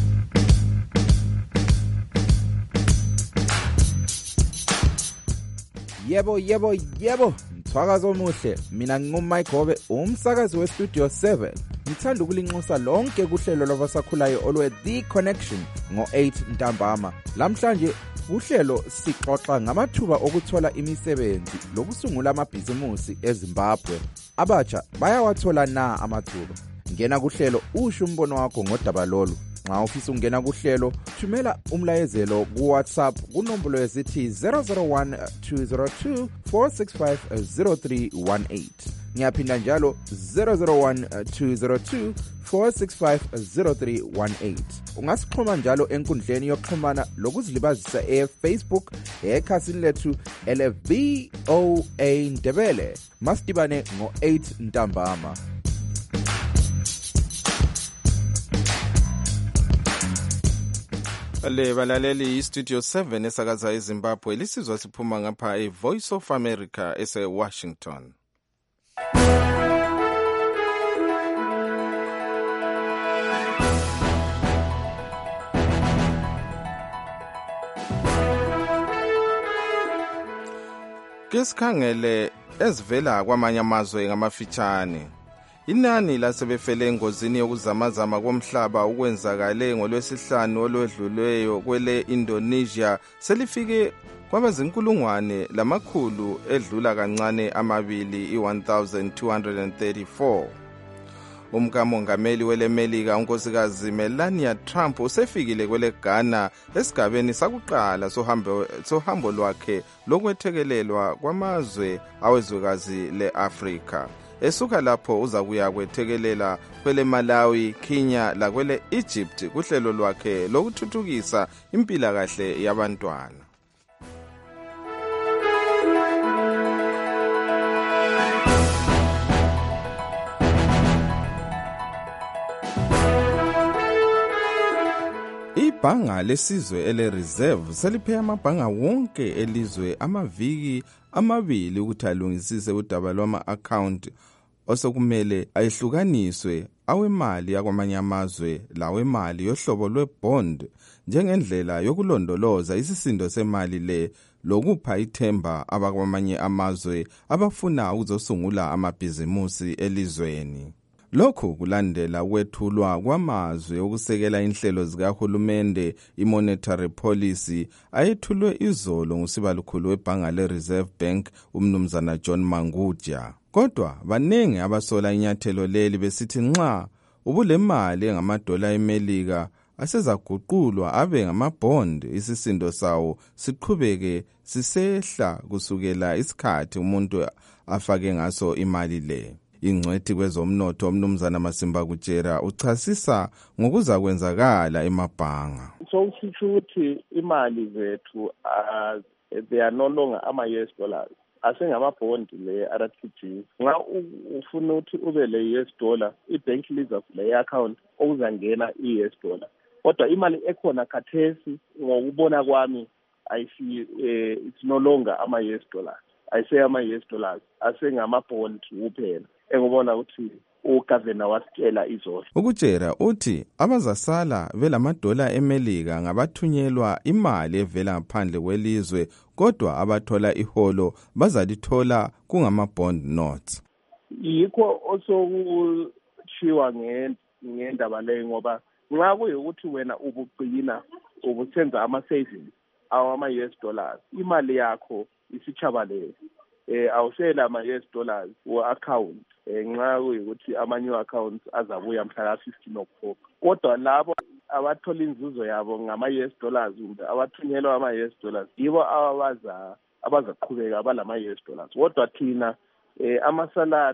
Yebo, mthwakazo omuhle. Mina ngingumike Hobe, umsakazi westudio 7. Ngithanda ukulinxusa lonke kuhlelo lwabasakhulayo olwe The Connection ngo-8 ntambama. Lamhlanje uhlelo sixoxa ngamathuba okuthola imisebenzi lokusungula amabhizimusi eZimbabwe. Abatsha bayawathola na amathuba? Ngena kuhlelo usho umbono wakho ngodaba lolu. Nxa ufisa ungena kuhlelo, thumela umlayezelo ku-WhatsApp kunombolo yesithi 001-202-465-0318. Ngiyaphinda njalo 001-202-465-0318. Ungasixhuma njalo enkundleni yokuxhumana lokuzilibazisa eFacebook ekhasini lethu ele-VOA Ndebele. Masidibane ngo-8 ntambama. Balaleli, istudio 7 esakaza eZimbabwe lisizwa siphuma ngapha eVoice of America ese-Washington. Kesikhangele ezivela kwamanye amazwe ngamafitshane. Inani lasebefele engozini yokuzamazama komhlaba ukwenzakale ngolwesihlanu olwedlulweyo kwele Indonesia selifike kwabazinkulungwane lamakhulu edlula kancane amabili i-1234. Umkamongameli wele Melika unkosikazi Melania Trump usefikile kwele Ghana esigabeni sakuqala sohambo lwakhe lokwethekelelwa kwamazwe awezwekazi le-Afrika. Esuka lapho uza kuya kwethekelela kwele Malawi, Kenya lakwele Egypt kuhlelo lwakhe lokuthuthukisa impilakahle yabantwana. Ibhanga lesizwe ele-Reserve seliphe amabhanga wonke elizwe amaviki amabili ukuthi alungisise udaba lwama-account osokumele ayehlukaniswe awemali yakwamanye amazwe lawemali yohlobo lwe-bond njengendlela yokulondoloza isisindo semali le lokupha ithemba abakwamanye amazwe abafuna ukuzosungula amabhizimusi elizweni. Lokhu kulandela kwethulwa kwamazwe okusekela inhlelo zikahulumende i-monetary policy ayethulwe izolo ngusibalukhulu webhanga le-Reserve Bank umnumzana John Manguja. Kodwa baningi abasola inyathelo leli besithi nxa ubulemali engamadola eMelika asezaguqulwa abe ngamabond isisindo sawo siqhubeke sisehla kusukela isikhathi umuntu afake ngaso imali le. Ingcwethi kwezomnotho umnumzana Masimba Kutshera uchasisa ngokuza kwenzakala emabhanga. So kusho ukuthi imali zethu they are no longer ama-US dollars. Asengama-bond le RTGs. Nxa ufuna ukuthi ube le-US dollar, i-bank liza le account okuzangena i-US dollar. Kodwa imali ekhona khathesi ngokubona kwami I see it's no longer ama-US dollars. I say ama-US dollars asengama-bond kuphela. Engibona ukuthi ugovernor wasitshela izolo. Ukutshera uthi abazasala velamadola eMelika ngabathunyelwa imali evela ngaphandle kwelizwe kodwa abathola iholo bazalithola kungama-bond notes. Yikho osokuchiwa ngendaba leyo ngoba nxa kuyukuthi wena ubugcina ubusenza ama-savings awama-US dollars imali yakho isichabalele. Awusela ama-US dollars ku-account nxa kuyukuthi ama-new accounts azabuya mhla ka-15 October. Kodwa labo abathola inzuzo yabo ngama-US dollars kumbe abathunyelwa ama-US dollars yibo abazaqhubeka balama-US dollars. Kodwa thina ama-salary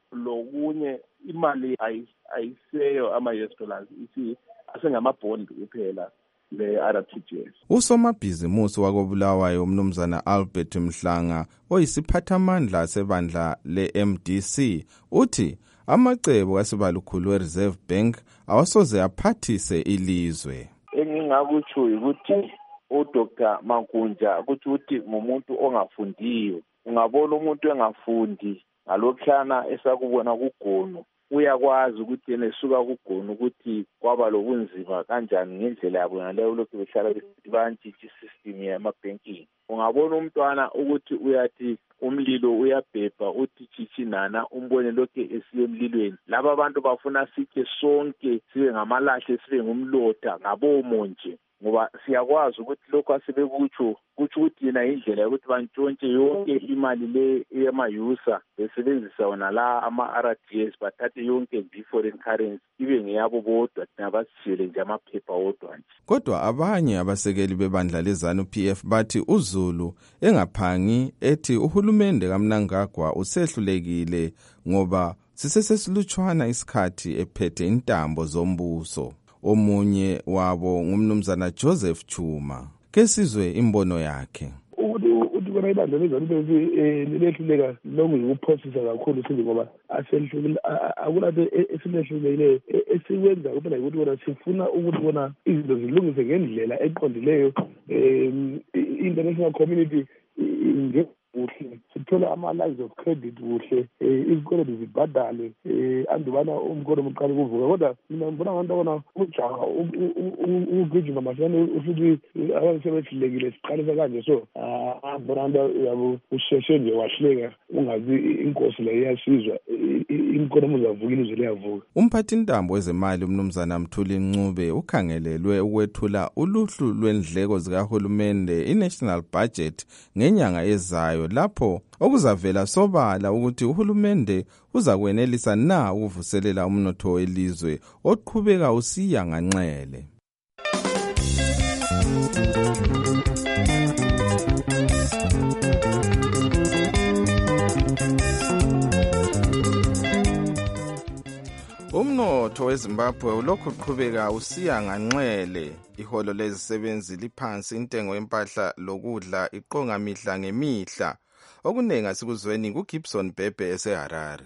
lokunye imali ayiseyo ama-US dollars asengamabhondi kuphela le-RTGS. Usomabhizimusi wakobulawayo umnumzana Albert Mhlanga oyisiphathamandla sebandla le-MDC uthi amacebo kasibalukhulu we-Reserve Bank awasoze aphathise ilizwe. Engingakutsho ukuthi uDr Mankunja ukuthi ngumuntu ongafundiyo. Ungabona umuntu engafundi ngalokhana esakubona kuGono uyakwazi ukuthi yena esuka kuGono ukuthi kwaba lobunzima kanjani ngendlela yabo ngaleyo lokho behlala besithi bayantshitsha isystem yama-banking. Ungabona umntwana ukuthi uyathi umlilo uyabhebha uthi chichinana umbone lokho esiye emlilweni. Laba abantu bafuna sithe sonke sibe ngamalahle sibe ngumlotha ngabomo nje. Ngoba siyakwazi ukuthi lokho asebekutsho kutsho ukuthi yena indlela yokuthi bantshontshe yonke imali le eyama-user besebenzisa wona la ama-RTGS bathathe yonke foreign currency ibe ngeyabo bodwa thina basishiyele nje amaphepha wodwa nje. Kodwa abanye abasekeli bebandla leZANU-PF bathi uZulu engaphangi ethi uhulumende kaMnangagwa usehlulekile ngoba sisesesilutshwana isikhathi ephethe intambo zombuso. Omunye wabo ngumnumzana Joseph Chuma. Kesizwe imbono yakhe. Uthi kona ibandla leZANU-PF lilehluleka lokuyikuphosisa kakhulu sindi ngoba akulapho esilehlulekile esikwenza kuphela ukuthi bona sifuna ukuthi bona izinto zilungise ngendlela eqondileyo. International community kuhle sithola ama-lines of credit kuhle izikweletu zibhadale andubana umkolo muqala kuvuka kodwa mina ngibona abantu abona ujaha ugijima masinyane ufuthi abantu sebehlulekile siqalisa kanje so abona abantu yabo usheshe nje wahleka ungazi inkosi la iyasizwa imkolo muzavuka ilizwe liyavuka. Umphathintambo wezemali umnumzana Mthuli Ncube ukhangelelwe ukwethula uluhlu lwendleko zikahulumende i-national budget ngenyanga ezayo lapho okuzavela sobala ukuthi uhulumende uzakwenelisa na ukuvuselela umnotho welizwe oqhubeka usiya nganxele. Umnotho weZimbabwe ulokhu uqhubeka usiya nganxele. Iholo lezisebenzi liphansi, intengo yempahla lokudla iqonga mihla ngemihla. Okunenga sikuzweni kuGibson Bhebhe eseHarare.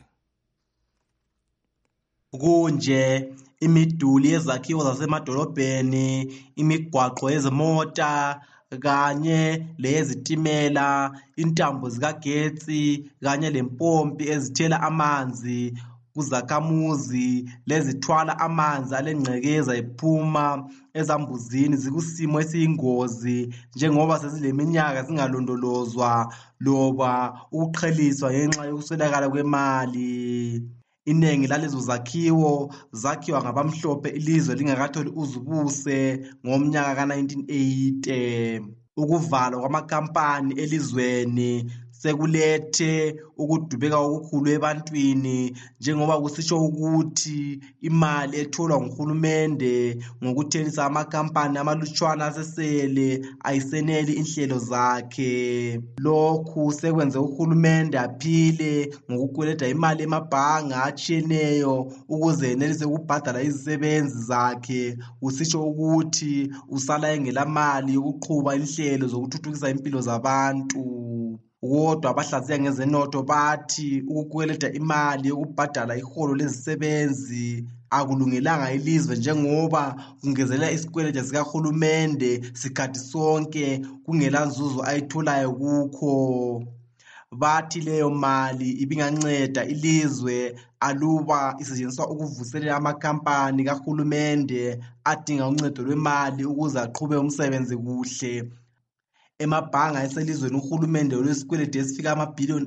Kunje imiduli yezakhiwo zasemadolobheni, imigwaqo yezimota kanye leyezitimela, intambo zikagetsi kanye lempompi ezithela amanzi kuzakhamuzi lezithwala amanzi alengcekeza ephuma ezambuzini zikusimo esiyingozi njengoba sezileminyaka zingalondolozwa loba ukuqheliswa ngenxa yokuswelakala kwemali. Inengi lalezo zakhiwo zakhiwa ngabamhlophe ilizwe lingakatholi uzubuse ngomnyaka ka-1980. Ukuvalwa kwamakampani elizweni sekulethe ukudubeka okukhulu ebantwini njengoba kusitsho ukuthi imali etholwa nguhulumende ngokuthengisa amakampani amalutshwana asesele ayiseneli inhlelo zakhe. Lokhu sekwenze uhulumende aphile ngokukweleta imali emabhange atshiyeneyo ukuze enelise ukubhadala izisebenzi zakhe. Kusitsho ukuthi usala engelamali yokuqhuba inhlelo zokuthuthukisa impilo zabantu. Kodwa abahlaziya ngezenotho bathi ukukweleta imali yokubhadala iholo lezisebenzi akulungelanga ilizwe njengoba kungezelela isikweleti sikahulumende sikhathi sonke kungela nzuzo ayitholayo kukho. Bathi leyo mali ibinganceda ilizwe aluba isetshenziswa ukuvuselela amakampani kahulumende adinga uncedo lwemali ukuze aqhube umsebenzi kuhle. Emabhanga eselizweni uhulumende olwesikweleti esifika amabhiliyoni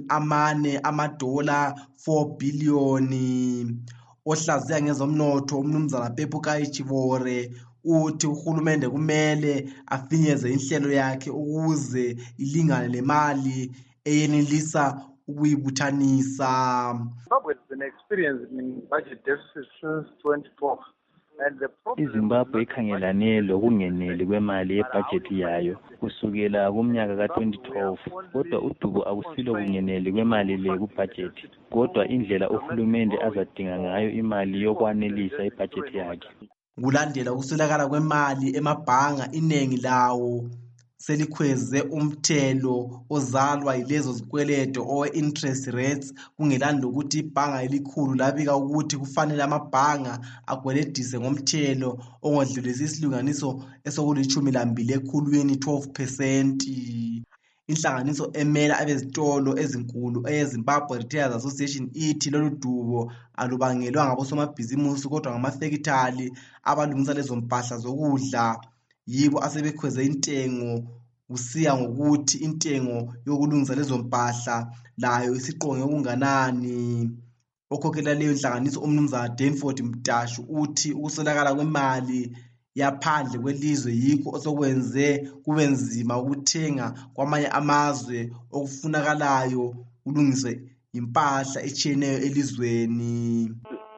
$4 4 billion. Ohlaziya ngezomnotho umnumzana Pepu Kayichibore uthi uhulumende kumele afinyeze inhlelo yakhe ukuze ilingane lemali eyenelisa ukuyibuthanisa. Zimbabwe has been experiencing budget deficit since 2012. iZimbabwe ikhangelane lokungeneli kwemali yebhajethi yayo kusukela kumnyaka ka-2012 kodwa udubo akusilo kungeneli kwemali le kubhajethi kodwa indlela uhulumende azadinga ngayo imali yokwanelisa ibhajethi yakhe. Kulandela ukuswelakala kwemali emabhanga, iningi lawo selikhweze umthelo ozalwa yilezo zikweleto owe-interest rates, kungelani lokuthi ibhanga elikhulu labika ukuthi kufanele amabhanga agweledise ngomthelo ongodlulisi isilinganiso esokulishumi ekhulwini 12%. Inhlanganiso emela abezitolo ezinkulu eyeZimbabwe Retailers Association ithi lolu dubo alubangelwa ngabosomabhizimusi kodwa ngamafekithali abalungisa lezo mpahla zokudla. Yibo asebekhweze intengo kusiya ngokuthi intengo yokulungisa lezo mpahla layo isiqonge okunganani. Okhokhela leyo inhlanganiso umnumzana Danford Mtashu uthi ukuswelakala kwemali yaphandle kwelizwe yikho osokwenze kube nzima ukuthenga kwamanye amazwe okufunakalayo kulungiswe impahla etshiyeneyo elizweni.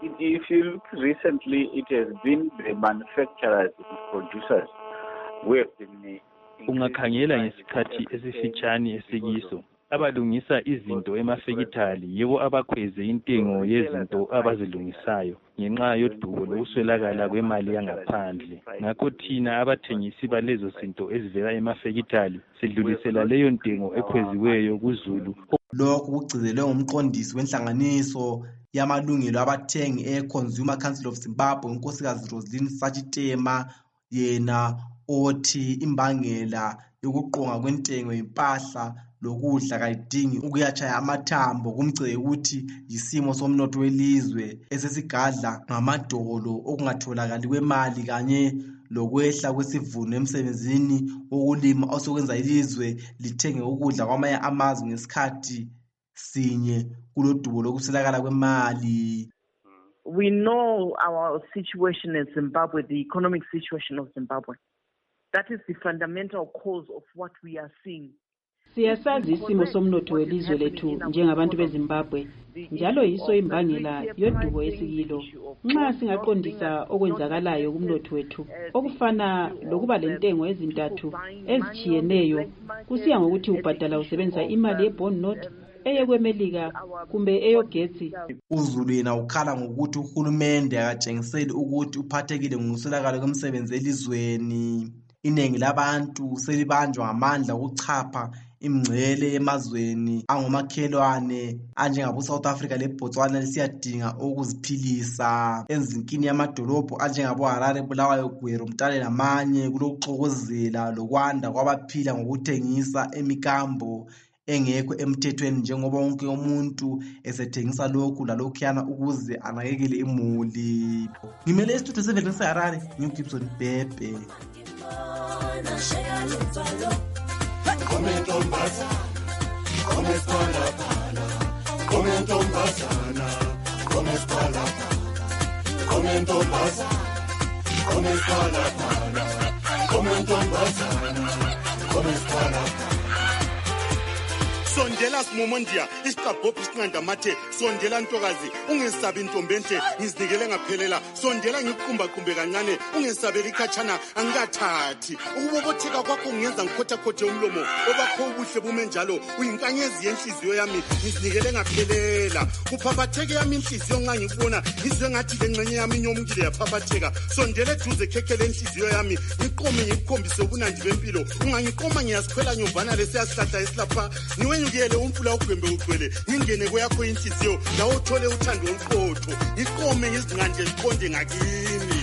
If you look recently, it has been the manufacturers and producers who have been ungakhangela ngesikhathi esifitshane esikiso abalungisa izinto emafekithali yibo abakhweze intengo yezinto abazilungisayo ngenxa yodubo lokuswelakala kwemali yangaphandle. Ngakho thina abathengisi balezo zinto ezivela emafekithali sidlulisela leyo ntengo ekhweziweyo kuzulu. Lokhu kugcizelwe ngumqondisi wenhlanganiso yamalungelo abathengi e-Consumer Council of Zimbabwe unkosikazi Roslyn Sachitema, yena othi imbangela yokuqonga kwentengo yempahla lokudla kayidingi ukuyachaya amathambo, kumgceke ukuthi yisimo somnotho welizwe esesigadla ngamadolo okungatholakali kwemali kanye lokwehla kwesivuno emsebenzini wokulima osokwenza ilizwe lithenge ukudla kwamanye amazwe ngesikhathi sinye kulodubo lokuswelakala kwemali. We know our situation in Zimbabwe, the economic situation of Zimbabwe. That is the fundamental cause of what we are seeing. Siyasazi isimo somnotho welizwe lethu njengabantu beZimbabwe, njalo yiso imbangela yodubo esikilo. Nxa singaqondisa okwenzakalayo kumnotho wethu okufana lokuba lentengo ezintathu ezichiyeneyo kusiya ngokuthi ubhadala usebenzisa imali ye-bond note eyekwemelika kumbe eyogetsi. UZulu yena ukhala ngokuthi uhulumende akatshengiseli ukuthi uphathekile ngokuswelakala kwemisebenzi elizweni. Iningi labantu selibanjwa ngamandla okuchapha imngcele emazweni angomakhelwane anjengabo South Africa leBotswana lisiyadinga ukuziphilisa. Enzinkini yamadolobho anjengabo Harare, Bulawayo, Gweru, Mtale namanye kulokuxokozela lokwanda kwabaphila ngokuthengisa emikambo engekho emthethweni njengoba wonke umuntu esethengisa lokhu lalokhuyana ukuze anakekele imuli. Ngimele istudio 7 eseHarare, ngimGibson Bhebhe. Sondela simomondia isiqabhophi isinqanda mathe sondela ntokazi ungesabi intombente ngizinikele ngaphelela sondela ngikuqumba kancane ungesabeli ikhatshana angikathathi ukubobotheka kwakho kungenza ngikhothakhothe umlomo obakho ubuhle bume njalo uyinkanyezi yenhliziyo yami ngizinikele ngaphelela kuphaphatheke yami inhliziyo nxa ngikubona ngizwe ngathi le ngxenye yami inyomukile yaphaphatheka sondela eduze khekhele inhliziyo yami ngiqome ngikukhombise ubunandi bempilo ungangiqoma ngiyasikhwela nyovana lesiyasihlahla esilapha niwenyukele umfula ugwembe ugcwele ngingene kweyakho inhliziyo lawo uthole uthando oluqotho ngiqome ngizinqande ziqonde ngakini.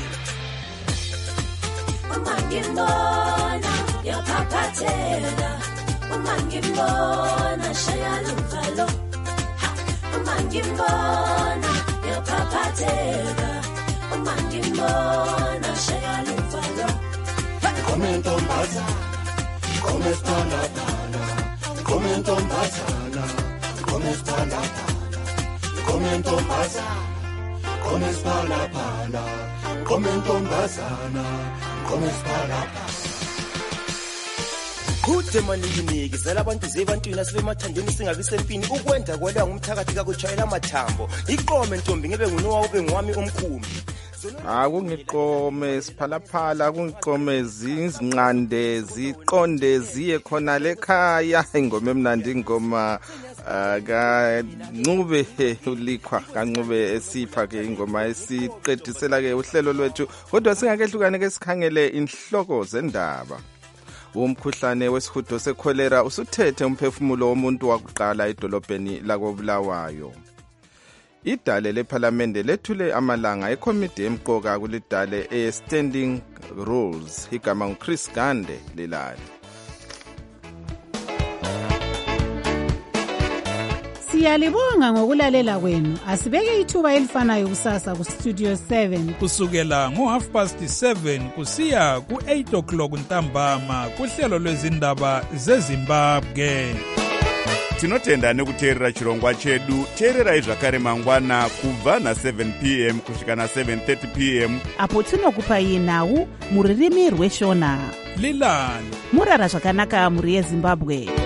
Uma ngimbona yaphaphatheka, uma ngimbona shaya luvalo, uma ngimbona yaphaphatheka, uma ngimbona shaya luvalo. Come ntombazana, come siphalaphala, come ntombazana, come siphalaphala, come ntombazana, come siphalaphala, come ntombazana, come siphalaphala. Kude maningi zela abantu zebantwini asibemathandeni singabi sempini ukwenda kwela ngumthakathi kakutshayela amathambo iqome ntombi ngebe ngunowa ube ngwami omkhumbi akungiqome siphalaphala kungiqome zinqande ziqonde ziye khona lekhaya ingoma emnandi ingoma kancube ulikhwa kancube esipha ke ingoma esiqedisela ke uhlelo lwethu kodwa singakehlukane ke sikhangele inhloko zendaba. Umkhuhlane wesihudo sekholera usuthethe umphefumulo womuntu wakuqala edolobheni lakoBulawayo. Idale lephalamende lethule amalanga ekomiti emqoka kulidale e-Standing Rules igama nguChris Gande lelali. Siyalibonga ngokulalela kwenu. Asibeke ithuba elifanayo kusasa ku Studio 7 kusukela ngo7:30 kusiya ku8:00 ntambama kuhlelo lwezindaba zeZimbabwe. Tinotenda nekuteerera chirongwa chedu. Teererai zvakare mangwana kubva na7 p.m. kusvika na7:30 p.m. apo tinokupai nhau muririmi rweshona. Lilani murara zvakanaka muri yeZimbabwe.